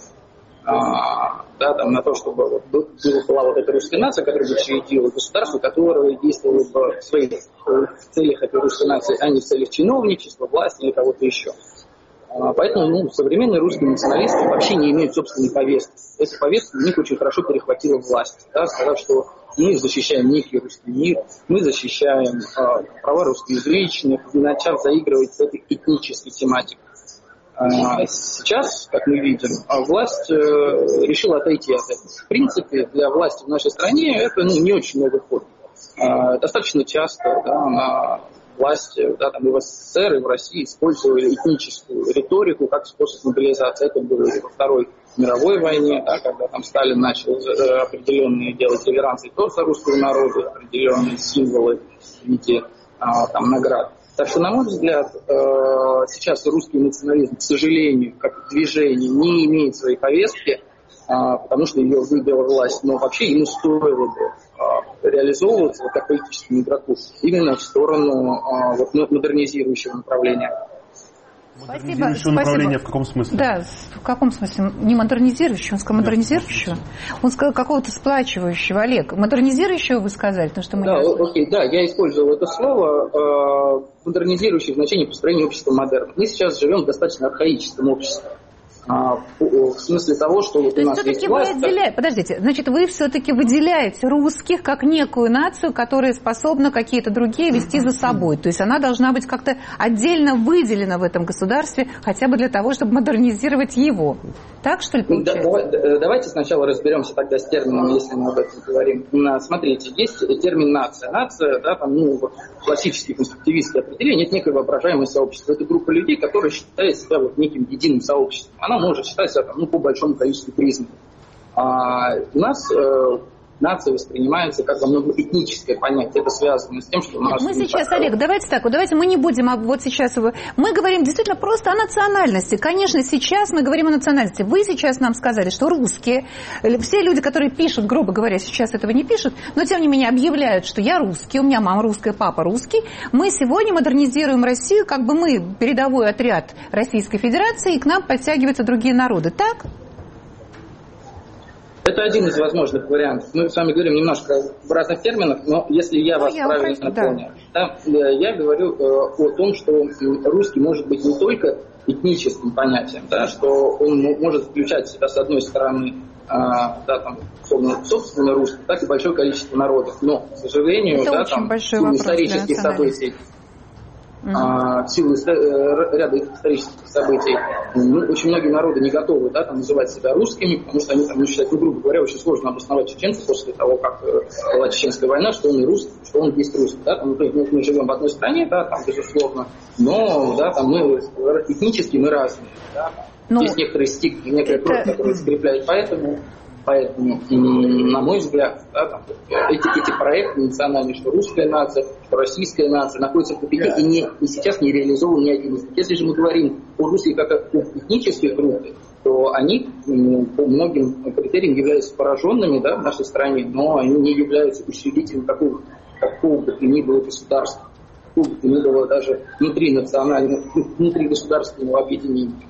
G: на то, чтобы была эта русская нация, которая бы учредила государство, которое действовало бы в своих целях этой русской нации, а не в целях чиновничества, власти или кого-то еще. Поэтому современные русские националисты вообще не имеют собственной повестки. Эту повестку у них очень хорошо перехватила власть, сказав, что мы защищаем некий русский мир, мы защищаем права русскоязычных, начав заигрывать с этой этнической тематикой. Сейчас, как мы видим, власть решила отойти от этого. В принципе, для власти в нашей стране это не очень много входит. Достаточно часто власти и в СССР, и в России использовали этническую риторику как способ мобилизации. Это было и во Второй мировой войне, когда Сталин начал определенные делать реверансы за русского народа, определенные символы в виде наград. Так что, на мой взгляд, сейчас русский национализм, к сожалению, как движение, не имеет своей повестки, потому что ее выбила власть, но вообще ему стоило бы реализовываться как политическому игроку именно в сторону модернизирующего направления.
E: Модернизирующего направления в каком смысле?
D: Да, в каком смысле? Не модернизирующего, он сказал модернизирующего. Он сказал какого-то сплачивающего. Олег, модернизирующего вы сказали? Потому что мы
G: я использовал это слово. Модернизирующее в значении построения общества модерна. Мы сейчас живем в достаточно архаическом обществе. В смысле того, что у нас есть власть...
D: Подождите, значит, вы все-таки выделяете русских как некую нацию, которая способна какие-то другие вести за собой. То есть она должна быть как-то отдельно выделена в этом государстве, хотя бы для того, чтобы модернизировать его. Так, что ли, получается?
G: Давайте сначала разберемся тогда с терминами, если мы об этом говорим. Смотрите, есть термин «нация». Нация, классические конструктивистские определения, это некое воображаемое сообщество. Это группа людей, которые считают себя неким единым сообществом. Она может считать себя по большому количеству признаков. У нас нация воспринимается как многоэтническое понятие. Это связано с тем, что у нас...
D: Мы сейчас, Олег, давайте мы не будем сейчас... Мы говорим действительно просто о национальности. Конечно, сейчас мы говорим о национальности. Вы сейчас нам сказали, что русские, все люди, которые пишут, грубо говоря, сейчас этого не пишут, но тем не менее объявляют, что я русский, у меня мама русская, папа русский. Мы сегодня модернизируем Россию, как бы мы передовой отряд Российской Федерации, и к нам подтягиваются другие народы. Так?
G: Это один из возможных вариантов. Мы с вами говорим немножко в разных терминах, но если я вас правильно понял, я говорю о том, что русский может быть не только этническим понятием, что он может включать в себя, с одной стороны, собственно русский, так и большое количество народов. Но, к сожалению, исторических событий, в силу ряда исторических событий, очень многие народы не готовы называть себя русскими, потому что они считают, грубо говоря, очень сложно обосновать чеченцев после того, как была Чеченская война, что он и русский, что он есть русский. Мы живем в одной стране, безусловно, но мы этнически мы разные. Есть некоторые стигмы, некоторые кровь, которые скрепляют. Поэтому, на мой взгляд, эти проекты национальные, что русская нация, что российская нация, находятся в тупике и сейчас не реализован ни один из них. Если же мы говорим о русских как о этнических группах, то они по многим критериям являются пораженными в нашей стране, но они не являются учредителем какого бы то ни было государства, какого бы то ни было даже внутри государственного объединения.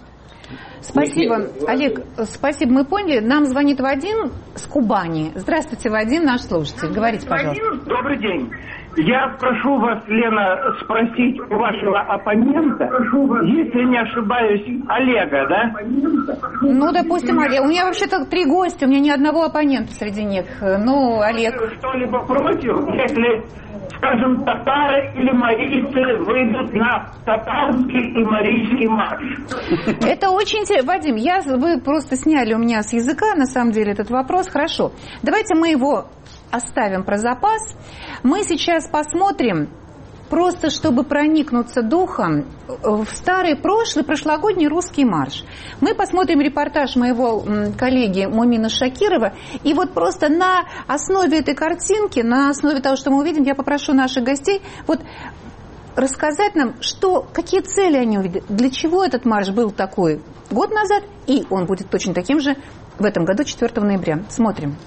D: Спасибо. Олег, спасибо, мы поняли. Нам звонит Вадим с Кубани. Здравствуйте, Вадим, наш слушатель. Говорите, пожалуйста.
H: Вадим, добрый день. Я прошу вас, Лена, спросить у вашего оппонента, если не ошибаюсь, Олега, да?
D: Ну, допустим, Олег. У меня вообще-то 3 гостя, у меня ни одного оппонента среди них. Ну, Олег.
H: Что-либо против, если, скажем, татары или марийцы выйдут на татарский и марийский марш?
D: Это очень интересно. Вадим, вы просто сняли у меня с языка, на самом деле, этот вопрос. Хорошо. Давайте мы его оставим про запас. Мы сейчас посмотрим, просто чтобы проникнуться духом, в старый прошлогодний русский марш. Мы посмотрим репортаж моего коллеги Мумина Шакирова. И вот просто на основе этой картинки, на основе того, что мы увидим, я попрошу наших гостей вот рассказать нам, какие цели они увидели, для чего этот марш был такой год назад, и он будет точно таким же в этом году, 4 ноября. Смотрим.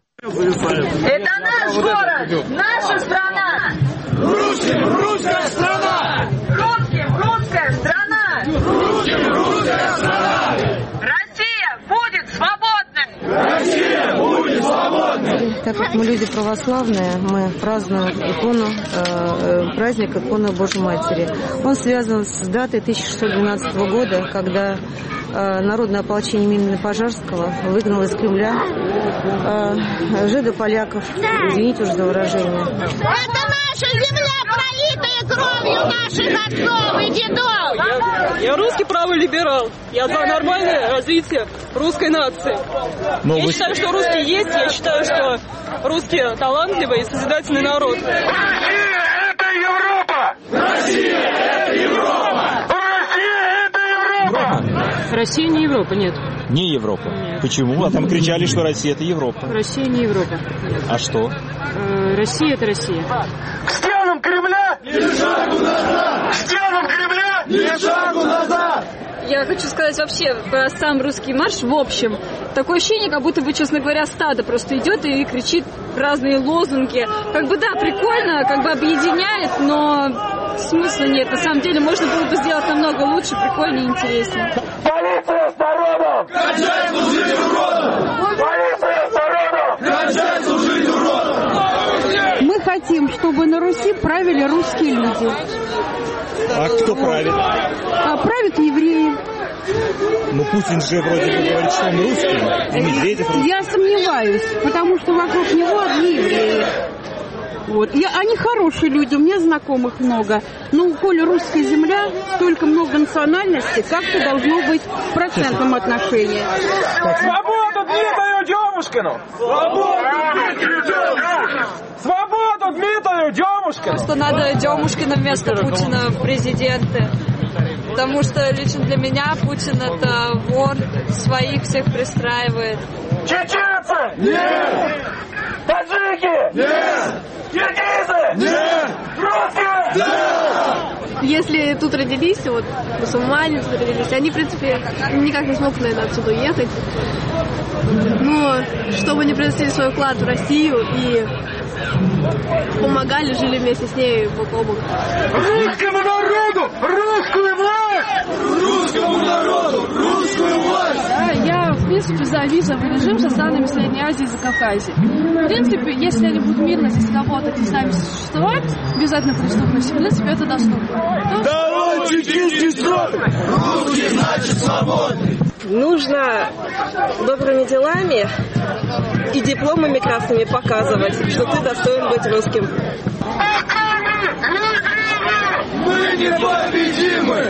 I: Это наш город, наша страна.
J: Русским русская страна.
I: Русским русская страна.
J: Русским русская страна.
I: Россия будет свободной.
J: Россия будет свободной.
K: Так как мы люди православные, мы празднуем праздник иконы Божьей Матери. Он связан с датой 1612 года, когда народное ополчение имени Пожарского выгнало из Кремля жидополяков. Извините уже за выражение.
L: Это наша земля, пролитая кровью наших отцов и дедов.
M: Я русский правый либерал. Я за нормальное развитие русской нации. Я считаю, что русские есть. Я считаю, что русские талантливый и созидательный народ.
J: Россия – это Европа! Россия – это Европа! Россия – это Европа!
M: Россия не Европа, нет.
N: Не Европа?
M: Нет.
N: Почему? А там кричали, что Россия – это Европа.
M: Россия не Европа.
N: А что?
M: Россия – это Россия.
J: К стенам Кремля! Ни шагу назад! К стенам Кремля! Ни шагу назад!
M: Я хочу сказать вообще про сам русский марш в общем. Такое ощущение, как будто бы, честно говоря, стадо просто идет и кричит разные лозунги. Как бы да, прикольно, как бы объединяет, но смысла нет. На самом деле можно было бы сделать намного лучше, прикольнее и интереснее.
J: Полиция с народом! Кончай служить уродом! Полиция с народом! Кончай служить уродом!
O: Мы хотим, чтобы на Руси правили русские люди.
N: А кто правит?
O: Правят евреи.
N: Ну Путин же вроде бы говорит, что он русский, и Медведев русский.
O: Я сомневаюсь, потому что вокруг него одни евреи. Вот. Они хорошие люди, у меня знакомых много. Но коль русская земля, столько много национальностей, как-то должно быть в процентном отношении.
J: Свободу Дмитрию Демушкину! Свободу Дмитрию Демушкину!
M: Что надо Демушкина вместо Путина в президенты. Потому что лично для меня Путин это вор, своих всех пристраивает.
J: Чеченцы! Нет! Таджики! Нет! Киргизы! Нет! Русские! Да!
P: Если тут родились, вот мусульмане тут родились, они, в принципе, никак не смогут, наверное, отсюда уехать. Но чтобы они принесли свой вклад в Россию и помогали, жили вместе с ней бок о бок.
J: Русскому народу! Русскую власть! Русскому народу! Русскую власть!
P: Да, я, в принципе, за визовый режим со странами Средней Азии и Закавказья. В принципе, если они будут мирно здесь работать и сами существовать, без этой преступности, в принципе, это доступно.
J: Давай, чекистский строй! Русский, значит, свободный!
M: Нужно добрыми делами и дипломами красными показывать, что ты достоин быть русским.
J: Мы непобедимы!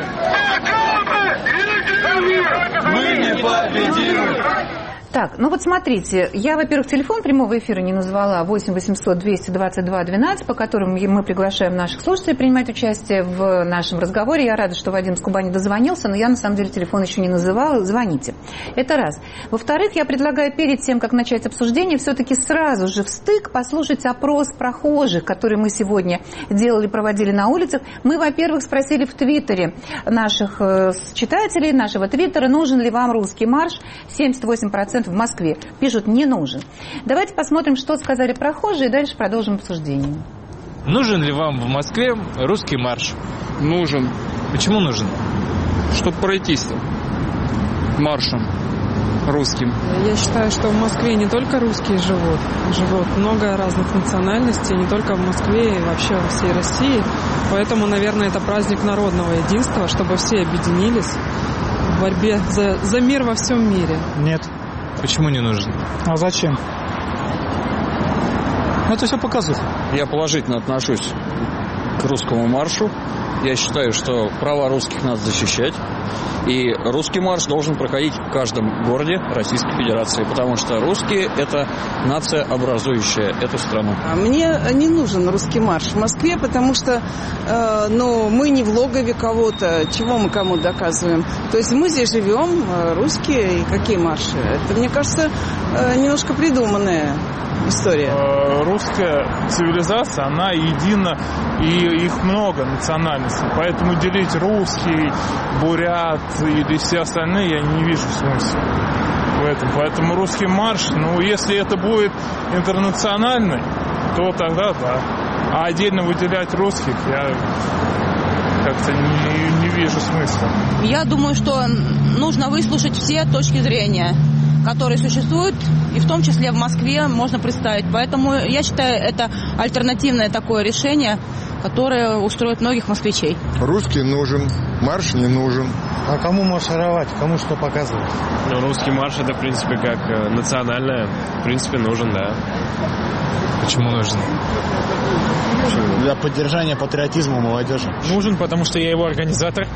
J: Мы непобедимы!
D: Так, ну вот смотрите, я, во-первых, телефон прямого эфира не назвала, 8 800 222 12, по которым мы приглашаем наших слушателей принимать участие в нашем разговоре. Я рада, что Вадим с Кубани дозвонился, но я, на самом деле, телефон еще не называла. Звоните. Это раз. Во-вторых, я предлагаю перед тем, как начать обсуждение, все-таки сразу же в стык послушать опрос прохожих, который мы сегодня делали, проводили на улицах. Мы, во-первых, спросили в Твиттере наших читателей, нашего Твиттера, нужен ли вам русский марш. 78% в Москве пишут «не нужен». Давайте посмотрим, что сказали прохожие, и дальше продолжим обсуждение.
Q: Нужен ли вам в Москве русский марш?
R: Нужен.
Q: Почему нужен?
R: Чтобы пройтись-то. маршем русским?
S: Я считаю, что в Москве не только русские живут. Живут много разных национальностей, не только в Москве, и вообще во всей России. Поэтому, наверное, это праздник народного единства, чтобы все объединились в борьбе за мир во всем мире.
Q: Нет. Почему не нужен?
N: А зачем? Это все показуха.
R: Я положительно отношусь к русскому маршу. Я считаю, что права русских надо защищать. И русский марш должен проходить в каждом городе Российской Федерации, потому что русские – это нация, образующая эту страну.
O: Мне не нужен русский марш в Москве, потому что мы не в логове кого-то, чего мы кому доказываем. То есть мы здесь живем, русские, и какие марши? Это, мне кажется, немножко придуманная история.
T: Русская цивилизация, она едина, и их много национальностей. Поэтому делить русский, бурят или все остальные я не вижу смысла в этом. Поэтому русский марш, если это будет интернациональный, то тогда да. А отдельно выделять русских я как-то не вижу смысла.
U: Я думаю, что нужно выслушать все точки зрения, которые существуют, и в том числе в Москве можно представить. Поэтому я считаю, это альтернативное такое решение, которое устроит многих москвичей.
V: Русский нужен, марш не нужен.
N: А кому маршировать, кому что показывать?
W: Русский марш, это, в принципе, как национальное, в принципе, нужен, да.
Q: Почему нужен?
N: Для поддержания патриотизма молодежи.
Q: Нужен, потому что я его организатор.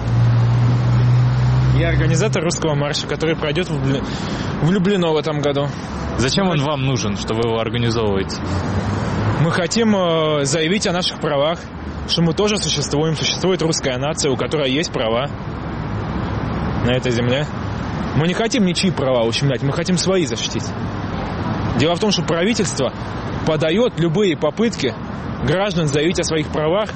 Q: Я организатор русского марша, который пройдет в Люблино в этом году. Зачем он вам нужен, что вы его организовываете? Мы хотим заявить о наших правах, что мы тоже существуем. Существует русская нация, у которой есть права на этой земле. Мы не хотим ничьи права ущемлять, мы хотим свои защитить. Дело в том, что правительство подает любые попытки граждан заявить о своих правах,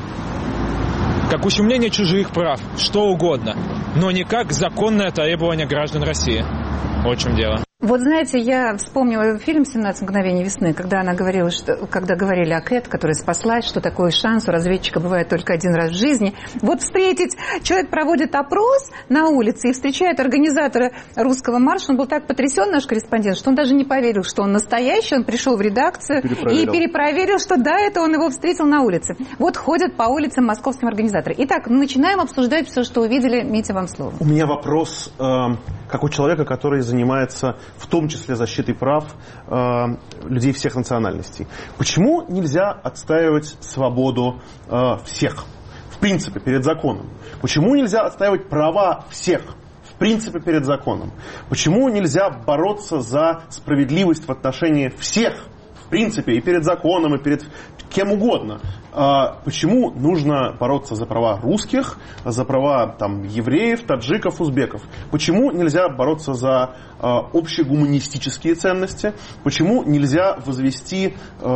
Q: как ущемление чужих прав, что угодно, но не как законное требование граждан России. Вот в чем дело.
D: Вот знаете, я вспомнила фильм «17 мгновений весны», когда говорили о Кэт, которая спаслась, что такой шанс у разведчика бывает только один раз в жизни. Вот встретить, человек проводит опрос на улице и встречает организатора русского марша, он был так потрясен, наш корреспондент, что он даже не поверил, что он настоящий, он пришел в редакцию и перепроверил, что да, это он его встретил на улице. Вот ходят по улицам московским организаторы. Итак, начинаем обсуждать все, что увидели. Митя, вам слово.
E: У меня вопрос, как у человека, который занимается в том числе защитой прав людей всех национальностей. Почему нельзя отстаивать свободу всех, в принципе, перед законом? Почему нельзя отстаивать права всех, в принципе, перед законом? Почему нельзя бороться за справедливость в отношении всех, в принципе, и перед законом, и перед кем угодно? Почему нужно бороться за права русских, за права евреев, таджиков, узбеков? Почему нельзя бороться за общегуманистические ценности? Почему нельзя возвести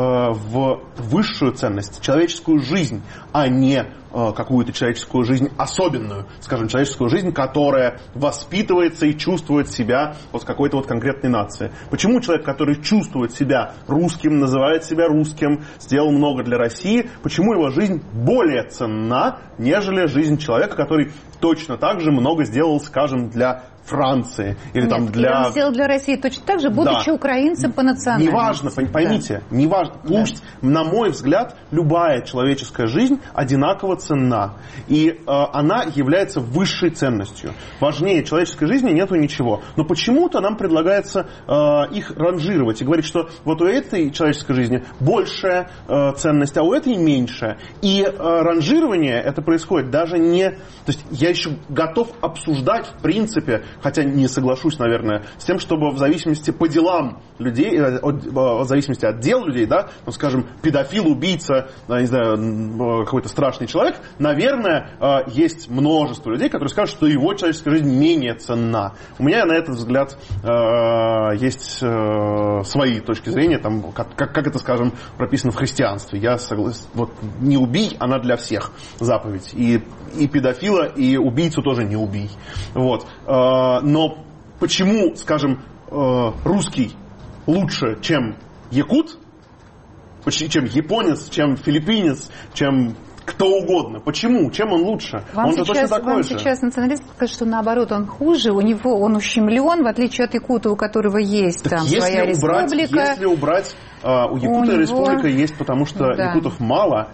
E: в высшую ценность человеческую жизнь, а не какую-то человеческую жизнь особенную, скажем, человеческую жизнь, которая воспитывается и чувствует себя с какой-то конкретной нацией? Почему человек, который чувствует себя русским, называет себя русским, сделал много для России, почему его жизнь более ценна, нежели жизнь человека, который точно так же много сделал, скажем, для Франции или
D: он сделал для России точно так же, будучи украинцем по национальности.
E: Неважно, поймите, неважно. Пусть, на мой взгляд, любая человеческая жизнь одинаково ценна. И она является высшей ценностью. Важнее человеческой жизни нету ничего. Но почему-то нам предлагается их ранжировать и говорить, что вот у этой человеческой жизни большая ценность, а у этой меньшая. И ранжирование это происходит даже не... То есть я еще готов обсуждать, в принципе, хотя не соглашусь, наверное, с тем, чтобы в зависимости по делам людей, в зависимости от дел людей, да, скажем, педофил, убийца, не знаю, какой-то страшный человек, наверное, есть множество людей, которые скажут, что его человеческая жизнь менее ценна. У меня на этот взгляд есть свои точки зрения, как это, скажем, прописано в христианстве. Я согласен, не убий, она для всех заповедь. И педофила, и убийцу тоже не убий. Но почему, скажем, русский лучше, чем якут, чем японец, чем филиппинец, чем кто угодно. Почему? Чем он лучше?
D: Вам
E: Он же точно такой
D: вам
E: же.
D: Сейчас националист скажет, что наоборот он хуже, он ущемлен, в отличие от якута, у которого есть
E: так
D: там своя республика.
E: Если убрать, у Якута республика есть, потому что якутов мало,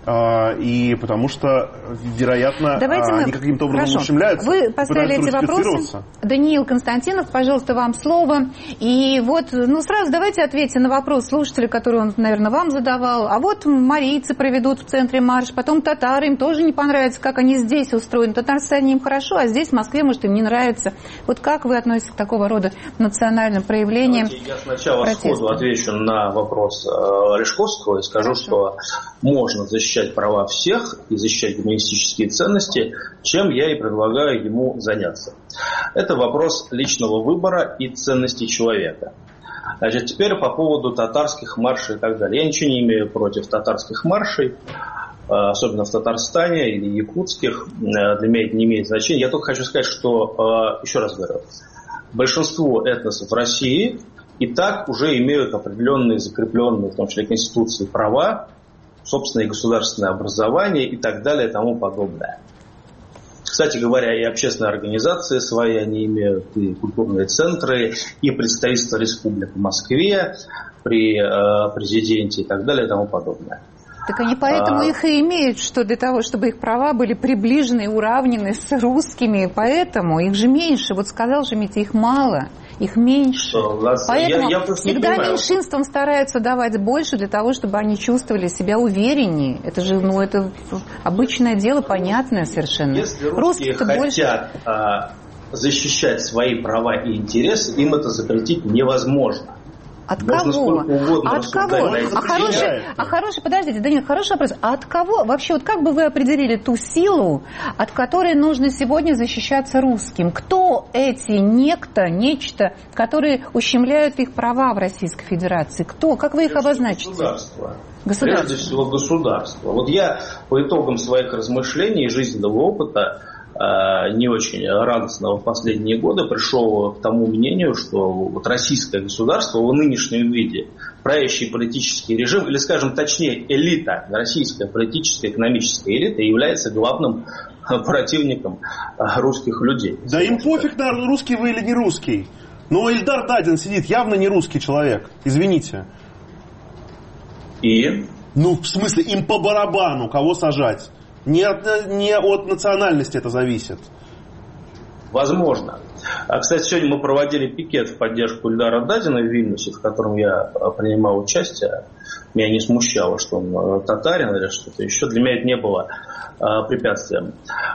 E: и потому что, вероятно, они каким-то образом ущемляются.
D: Вы поставили эти вопросы. Даниил Константинов, пожалуйста, вам слово. И вот, сразу давайте ответьте на вопрос слушателя, который он, наверное, вам задавал. А вот марийцы проведут в центре марш, потом татары, им тоже не понравится, как они здесь устроены. В Татарстане им хорошо, а здесь, в Москве, может, им не нравится. Вот как вы относитесь к такого рода национальным проявлениям?
F: Я сначала сходу отвечу на вопрос Олешковского и скажу, что можно защищать права всех и защищать гуманистические ценности, чем я и предлагаю ему заняться. Это вопрос личного выбора и ценностей человека. Значит, теперь по поводу татарских маршей и так далее. Я ничего не имею против татарских маршей, особенно в Татарстане или якутских. Для меня это не имеет значения. Я только хочу сказать, что, еще раз говорю, большинство этносов в России и так уже имеют определенные закрепленные, в том числе Конституции, права, собственное государственное образование и так далее и тому подобное. Кстати говоря, и общественные организации свои они имеют, и культурные центры, и представительство республик в Москве при президенте и так далее и тому подобное.
D: Так они поэтому их и имеют, что для того, чтобы их права были приближены и уравнены с русскими, поэтому их же меньше. Вот сказал же Митя, их мало. Их меньше. Поэтому всегда меньшинствам стараются давать больше для того, чтобы они чувствовали себя увереннее. Это же, это обычное дело, понятное совершенно.
F: Если русские хотят защищать свои права и интересы, им это запретить невозможно.
D: От кого? От кого? Подождите, Данил, хороший вопрос. А от кого? Вообще, вот как бы вы определили ту силу, от которой нужно сегодня защищаться русским? Кто эти нечто, которые ущемляют их права в Российской Федерации? Кто? Как вы их обозначите?
F: Государство. Прежде всего государство. Вот я по итогам своих размышлений и жизненного опыта не очень радостного в последние годы пришел к тому мнению, что вот российское государство в нынешнем виде, правящий политический режим, или, скажем точнее, элита, российская политическая экономическая элита является главным противником русских людей.
E: Да им пофиг, на русский вы или не русский. Но Ильдар Дадин сидит, явно не русский человек. Извините.
F: И?
E: В смысле, им по барабану, кого сажать. Не от национальности это зависит.
F: Возможно. Кстати, сегодня мы проводили пикет в поддержку Ильдара Дадина в Вильнюсе, в котором я принимал участие. Меня не смущало, что он татарин или что-то еще. Для меня это не было препятствием.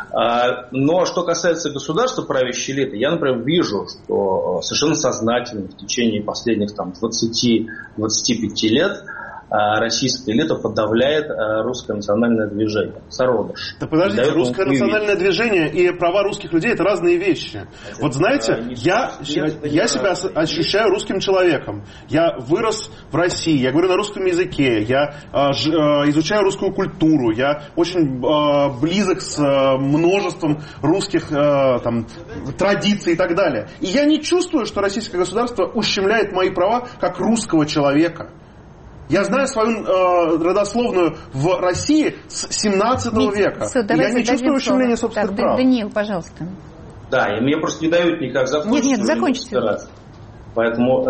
F: Но что касается государства, правящей элиты, я, например, вижу, что совершенно сознательно в течение последних 20-25 лет российская элита подавляет русское национальное движение. Зародыш.
E: Да подождите, русское национальное движение и права русских людей — это разные вещи. Вот знаете, я себя ощущаю русским человеком. Я вырос в России, я говорю на русском языке, я изучаю русскую культуру, я очень близок с множеством русских традиций и так далее. И я не чувствую, что российское государство ущемляет мои права как русского человека. Я знаю свою родословную в России с 17 века. Я не чувствую ущемления собственных прав.
D: Даниил, пожалуйста.
F: Да, и мне просто не дают никак закончить.
D: Нет, закончите.
F: Поэтому,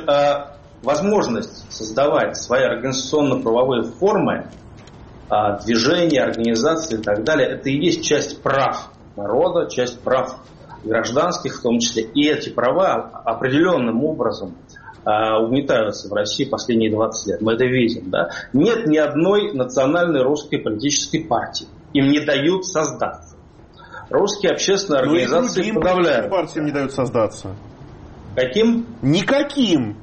F: возможность создавать свои организационно-правовые формы, движения, организации и так далее, это и есть часть прав народа, часть прав гражданских в том числе. И эти права определенным образом угнетаются в России последние 20 лет. Мы это видим. Да? Нет ни одной национальной русской политической партии. Им не дают создаться. Русские общественные организации подавляют.
E: Партиям не дают создаться.
F: Каким?
E: Никаким.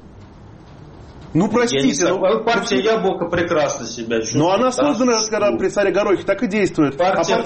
E: Простите.
F: Партия Яблоко прекрасно себя чувствует.
E: Но она создана, когда при царе Горохе так и действует. Партию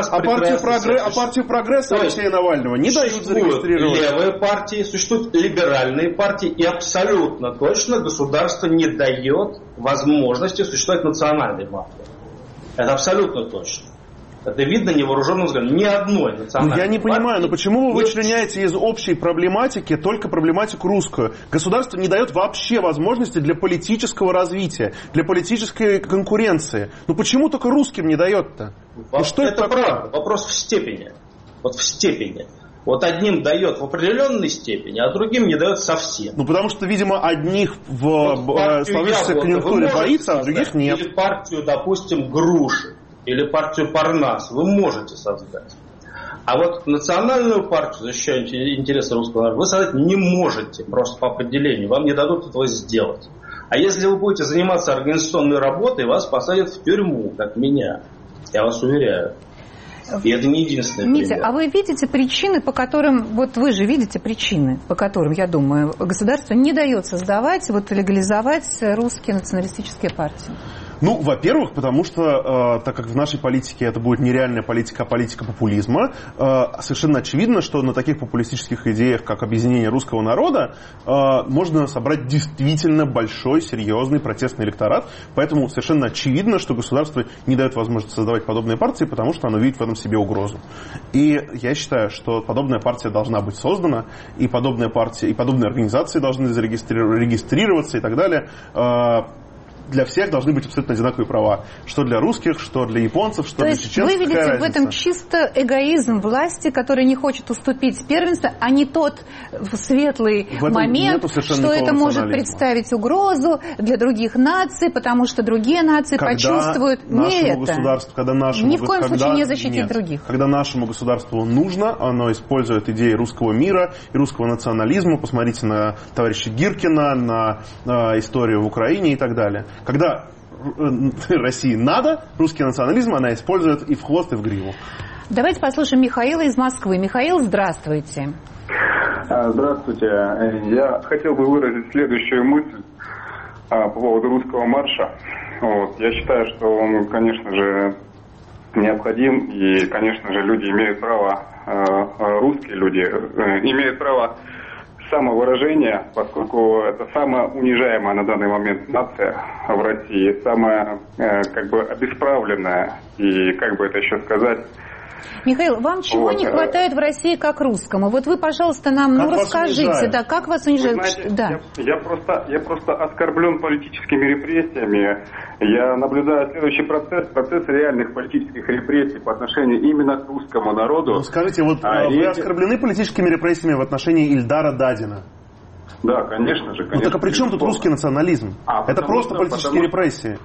E: Прогресса Алексея Навального не дают зарегистрировать.
F: Левые партии, существуют либеральные партии, и абсолютно точно государство не дает возможности существовать национальной мафии. Это абсолютно точно. Это видно невооруженным взглядом. Ни одной национальной
E: Я не понимаю, но почему вы
F: нет.
E: вычленяете из общей проблематики только проблематику русскую? Государство не дает вообще возможности для политического развития, для политической конкуренции. Ну почему только русским не дает-то? И что это такое?
F: Правда. Вопрос в степени. Вот в степени. Вот одним дает в определенной степени, а другим не дает совсем.
E: Ну, потому что, видимо, одних в сложившейся конъюнктуре боится, а других нет.
F: Или партию, допустим, Груши, или партию Парнас вы можете создать. А вот национальную партию, защищающую интересы русского народа, вы создать не можете просто по определению. Вам не дадут этого сделать. А если вы будете заниматься организационной работой, вас посадят в тюрьму, как меня. Я вас уверяю. И это не единственный
D: Митя,
F: пример.
D: а вы видите причины, по которым, вот вы же видите причины, по которым, я думаю, государство не дает создавать, вот легализовать русские националистические партии?
E: Ну, во-первых, потому что, так как в нашей политике это будет не реальная политика, а политика популизма, совершенно очевидно, что на таких популистических идеях, как объединение русского народа, можно собрать действительно большой, серьезный протестный электорат. Поэтому совершенно очевидно, что государство не дает возможности создавать подобные партии, потому что оно видит в этом себе угрозу. И я считаю, что подобная партия должна быть создана, и подобная партия, и подобные организации должны регистрироваться и так далее. Для всех должны быть абсолютно одинаковые права. Что для русских, что для японцев, что для чеченцев.
D: Вы видите в этом чисто эгоизм власти, который не хочет уступить первенство, а не тот светлый момент, что это может представить угрозу для других наций, потому что другие нации почувствуют не это. Ни в коем случае не защитить других.
E: Когда нашему государству нужно, оно использует идеи русского мира и русского национализма. Посмотрите на товарища Гиркина, на историю в Украине и так далее. Когда России надо, русский национализм она использует и в хвост, и в гриву.
D: Давайте послушаем Михаила из Москвы. Михаил, здравствуйте.
A: Здравствуйте. Я хотел бы выразить следующую мысль по поводу русского марша. Вот. Я считаю, что он, конечно же, необходим, и, конечно же, люди имеют право, русские люди имеют право самовыражение, поскольку это самая унижаемая на данный момент нация в России, самая как бы обесправленная и, как бы это еще сказать...
D: Михаил, вам чего не хватает в России как русскому? Вот вы, пожалуйста, нам расскажите, да, как вас унижают?
A: Знаете, да. я просто оскорблен политическими репрессиями. Я наблюдаю следующий процесс реальных политических репрессий по отношению именно к русскому народу.
E: Ну, скажите, вот вы оскорблены политическими репрессиями в отношении Ильдара Дадина?
A: Да, конечно же.
E: Ну так а при чем тут русский национализм? Это просто политические репрессии.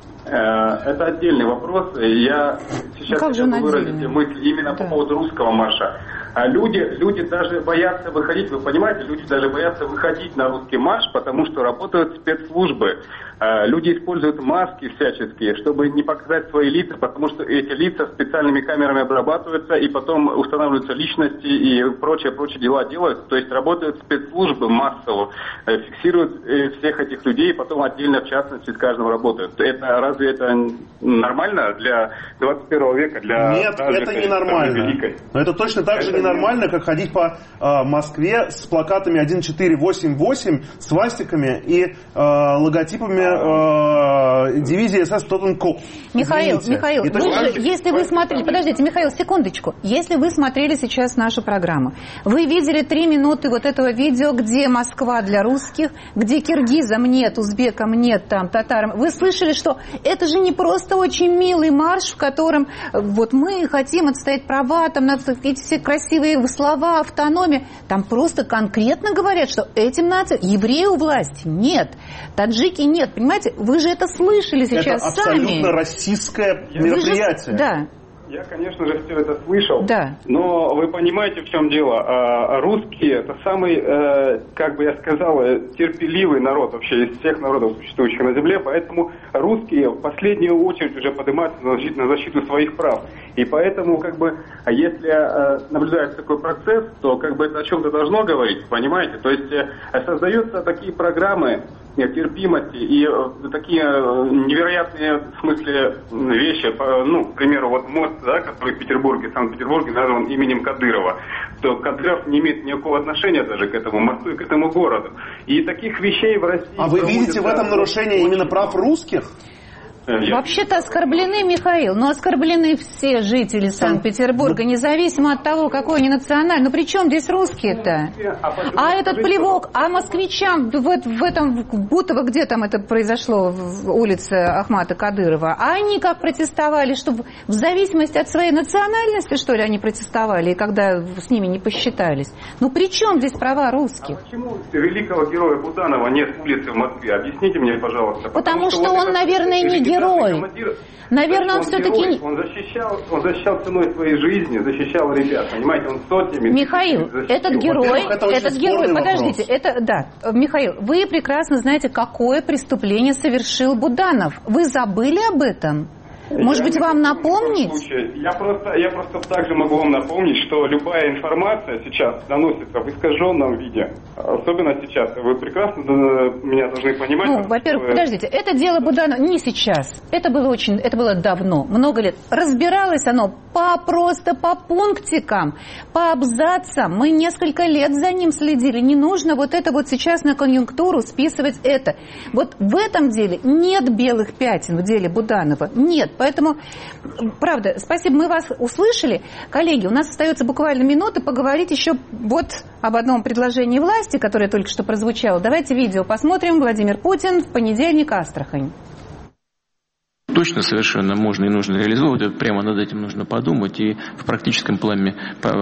A: Это отдельный вопрос. Я сейчас хочу выразить мысль именно по поводу русского марша. Люди даже боятся выходить, вы понимаете, люди даже боятся выходить на русский марш, потому что работают спецслужбы. Люди используют маски всяческие, чтобы не показать свои лица, потому что эти лица специальными камерами обрабатываются, и потом устанавливаются личности и прочие дела делают. То есть работают спецслужбы массово, фиксируют всех этих людей, и потом отдельно, в частности, с каждым работают. Разве это нормально для 21 века?
E: Нет, это не нормально. Но это точно так же ненормально, как ходить по Москве с плакатами 1488, свастиками и логотипами дивизии СС Тоттенкоп.
D: Михаил, если вы смотрели... Подождите, Михаил, секундочку. Если вы смотрели сейчас нашу программу, вы видели 3 минуты вот этого видео, где Москва для русских, где киргизам нет, узбекам нет, там, татарам. Вы слышали, что это же не просто очень милый марш, в котором вот мы хотим отстоять права, там, эти все красивые слова, автономия. Там просто конкретно говорят, что этим нациям, евреи у власти нет, таджики нет. Понимаете, вы же это слышали сейчас
E: это
D: сами. Это
E: абсолютно российское мероприятие.
D: Да.
A: Я, конечно же, все это слышал,
D: да.
A: Но вы понимаете, в чем дело. Русские – это самый, как бы я сказал, терпеливый народ вообще из всех народов, существующих на Земле, поэтому русские в последнюю очередь уже поднимаются на защиту своих прав. И поэтому, как бы, если наблюдается такой процесс, то как бы это о чем-то должно говорить, понимаете? То есть создаются такие программы терпимости и такие невероятные в смысле вещи, ну, к примеру, вот мост, да, который в Петербурге, Санкт-Петербурге назван именем Кадырова, то Кадыров не имеет никакого отношения даже к этому мосту и к этому городу. И таких вещей в России...
E: А вы видите в этом нарушение именно прав русских?
D: Вообще-то оскорблены, Михаил, но оскорблены все жители Санкт-Петербурга, независимо от того, какой они национальный. Ну при чем здесь русские-то? А этот плевок, а москвичам в этом, в Бутово, где там это произошло, в улице Ахмата Кадырова, а они как протестовали, что в зависимости от своей национальности, что ли, они протестовали, и когда с ними не посчитались? Ну при чем здесь права русских?
A: А почему великого героя Буданова нет улицы в Москве? Объясните мне, пожалуйста.
D: Потому что он, наверное, не герой. Наверное, он все-таки...
A: Он защищал ценой своей жизни, защищал ребят, понимаете, он сотнями...
D: Михаил, этот герой, подождите, Михаил, вы прекрасно знаете, какое преступление совершил Буданов. Вы забыли об этом? Может быть, вам напомнить?
A: Я просто также могу вам напомнить, что любая информация сейчас доносится в искаженном виде. Особенно сейчас. Вы прекрасно меня должны понимать.
D: Ну, во-первых, подождите, это дело Буданова не сейчас. Это было давно, много лет. Разбиралось оно просто по пунктикам, по абзацам. Мы несколько лет за ним следили. Не нужно вот это вот сейчас на конъюнктуру списывать это. Вот в этом деле нет белых пятен, в деле Буданова. Нет. Поэтому, правда, спасибо, мы вас услышали. Коллеги, у нас остается буквально минута поговорить еще вот об одном предложении власти, которое только что прозвучало. Давайте видео посмотрим. Владимир Путин, в понедельник, Астрахань.
B: Точно совершенно можно и нужно реализовывать, это прямо над этим нужно подумать и в практическом плане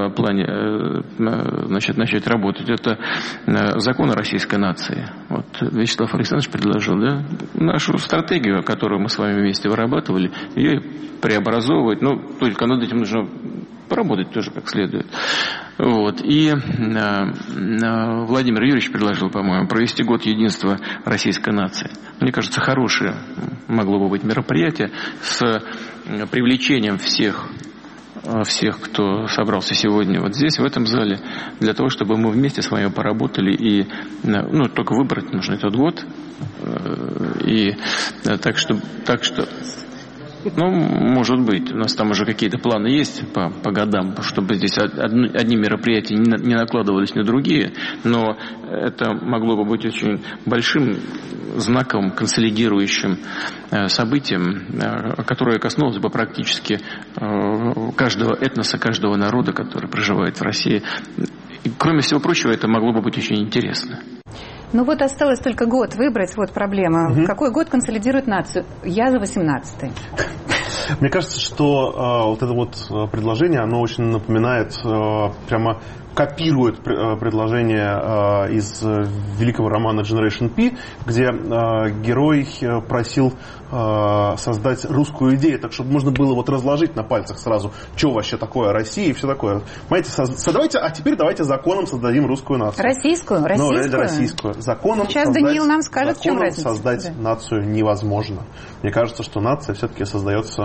B: начать работать. Это закон о российской нации. Вот Вячеслав Александрович предложил, да, нашу стратегию, которую мы с вами вместе вырабатывали, ее преобразовывать, но только над этим нужно поработать тоже как следует. Вот. И Владимир Юрьевич предложил, по-моему, провести год единства российской нации. Мне кажется, хорошее могло бы быть мероприятие с привлечением всех, кто собрался сегодня вот здесь, в этом зале, для того, чтобы мы вместе с вами поработали и, только выбрать нужно этот год. И так что, может быть, у нас там уже какие-то планы есть по годам, чтобы здесь одни мероприятия не накладывались на другие, но это могло бы быть очень большим знаковым, консолидирующим событием, которое коснулось бы практически каждого этноса, каждого народа, который проживает в России. И, кроме всего прочего, это могло бы быть очень интересно.
D: Ну вот осталось только год выбрать, вот проблема. Угу. Какой год консолидирует нацию? Я за 18-й.
E: Мне кажется, что вот это вот предложение, оно очень напоминает, прямо копирует предложение из великого романа Generation P, где герой просил создать русскую идею, так чтобы можно было вот разложить на пальцах сразу, что вообще такое Россия и все такое. Понимаете, теперь давайте законом создадим русскую нацию.
D: Российскую?
E: Российскую. Законом
D: сейчас Даниил нам скажет, в чем разница.
E: Создать нацию невозможно. Мне кажется, что нация все-таки создается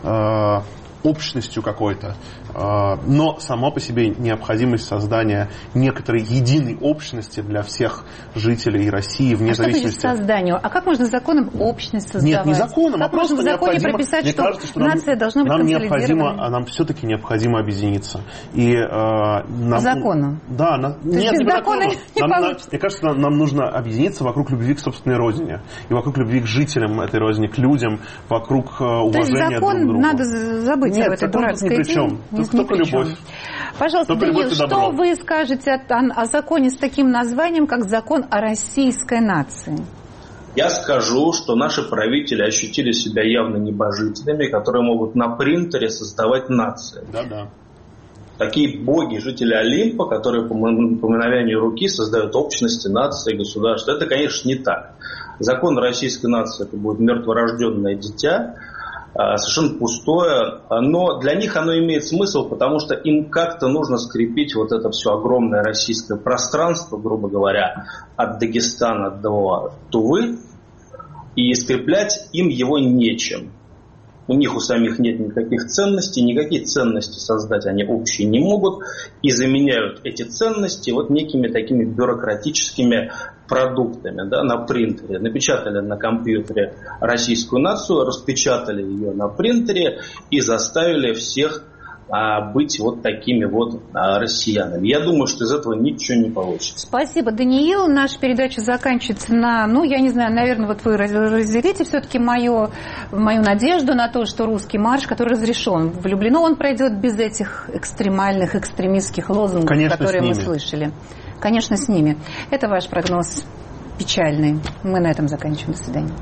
E: общностью какой-то, но сама по себе необходимость создания некоторой единой общности для всех жителей России вне зависимости.
D: Что значит созданию? А как можно законом общность создавать?
E: Нет, не законом,
D: как
E: просто
D: можно в законе прописать, что кажется, что нация должна быть консолидирована?
E: Нам все-таки необходимо объединиться. И,
D: законом?
E: Да. Нет,
D: без закона не получится.
E: Мне кажется, нам нужно объединиться вокруг любви к собственной родине. И вокруг любви к жителям этой родины, к людям, вокруг уважения друг к другу.
D: Надо забыть об этой дурацкой идее.
E: Тут только любовь.
D: Пожалуйста, Даниил, что вы скажете о законе с таким названием, как закон о российской нации?
F: Я скажу, что наши правители ощутили себя явно небожителями, которые могут на принтере создавать нации.
E: Да.
F: Такие боги, жители Олимпа, которые по мановению руки создают общности, нации, государства. Это, конечно, не так. Закон российской нации — это будет мертворожденное дитя, совершенно пустое, но для них оно имеет смысл, потому что им как-то нужно скрепить вот это все огромное российское пространство, грубо говоря, от Дагестана до Тувы, и скреплять им его нечем. У них у самих нет никаких ценностей, никакие ценности создать они общие не могут, и заменяют эти ценности вот некими такими бюрократическими продуктами, да, на принтере. Напечатали на компьютере российскую нацию, распечатали ее на принтере и заставили всех быть вот такими вот россиянами. Я думаю, что из этого ничего не получится.
D: Спасибо, Даниил. Наша передача заканчивается на, я не знаю, наверное, вот вы разделите все-таки мою надежду на то, что русский марш, который разрешен в Люблино, он пройдет без этих экстремальных, экстремистских лозунгов,
E: конечно,
D: которые мы слышали. Конечно, с ними. Это ваш прогноз печальный. Мы на этом заканчиваем. До свидания.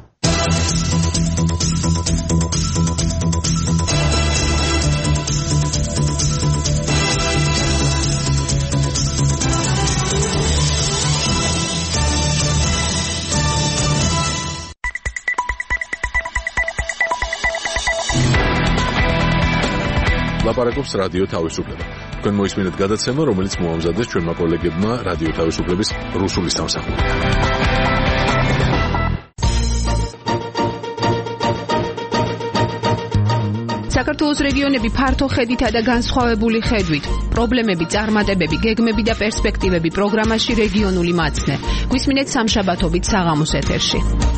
C: ლაპარაკობს რადიო თავისუფლება. თქვენ მოისმინეთ გადაცემა, რომელიც მოამზადეს ჩვენმა კოლეგებმა რადიო თავისუფლების რუსული სამსახურიდან.
G: საქართველოს რეგიონები ფართო ხედითა და განსხვავებული ხედვით, პრობლემები, წარმატებები, გეგმები და პერსპექტივები პროგრამაში რეგიონული მაცნე. გვისმინეთ სამშაბათობით საღამოს ეთერში.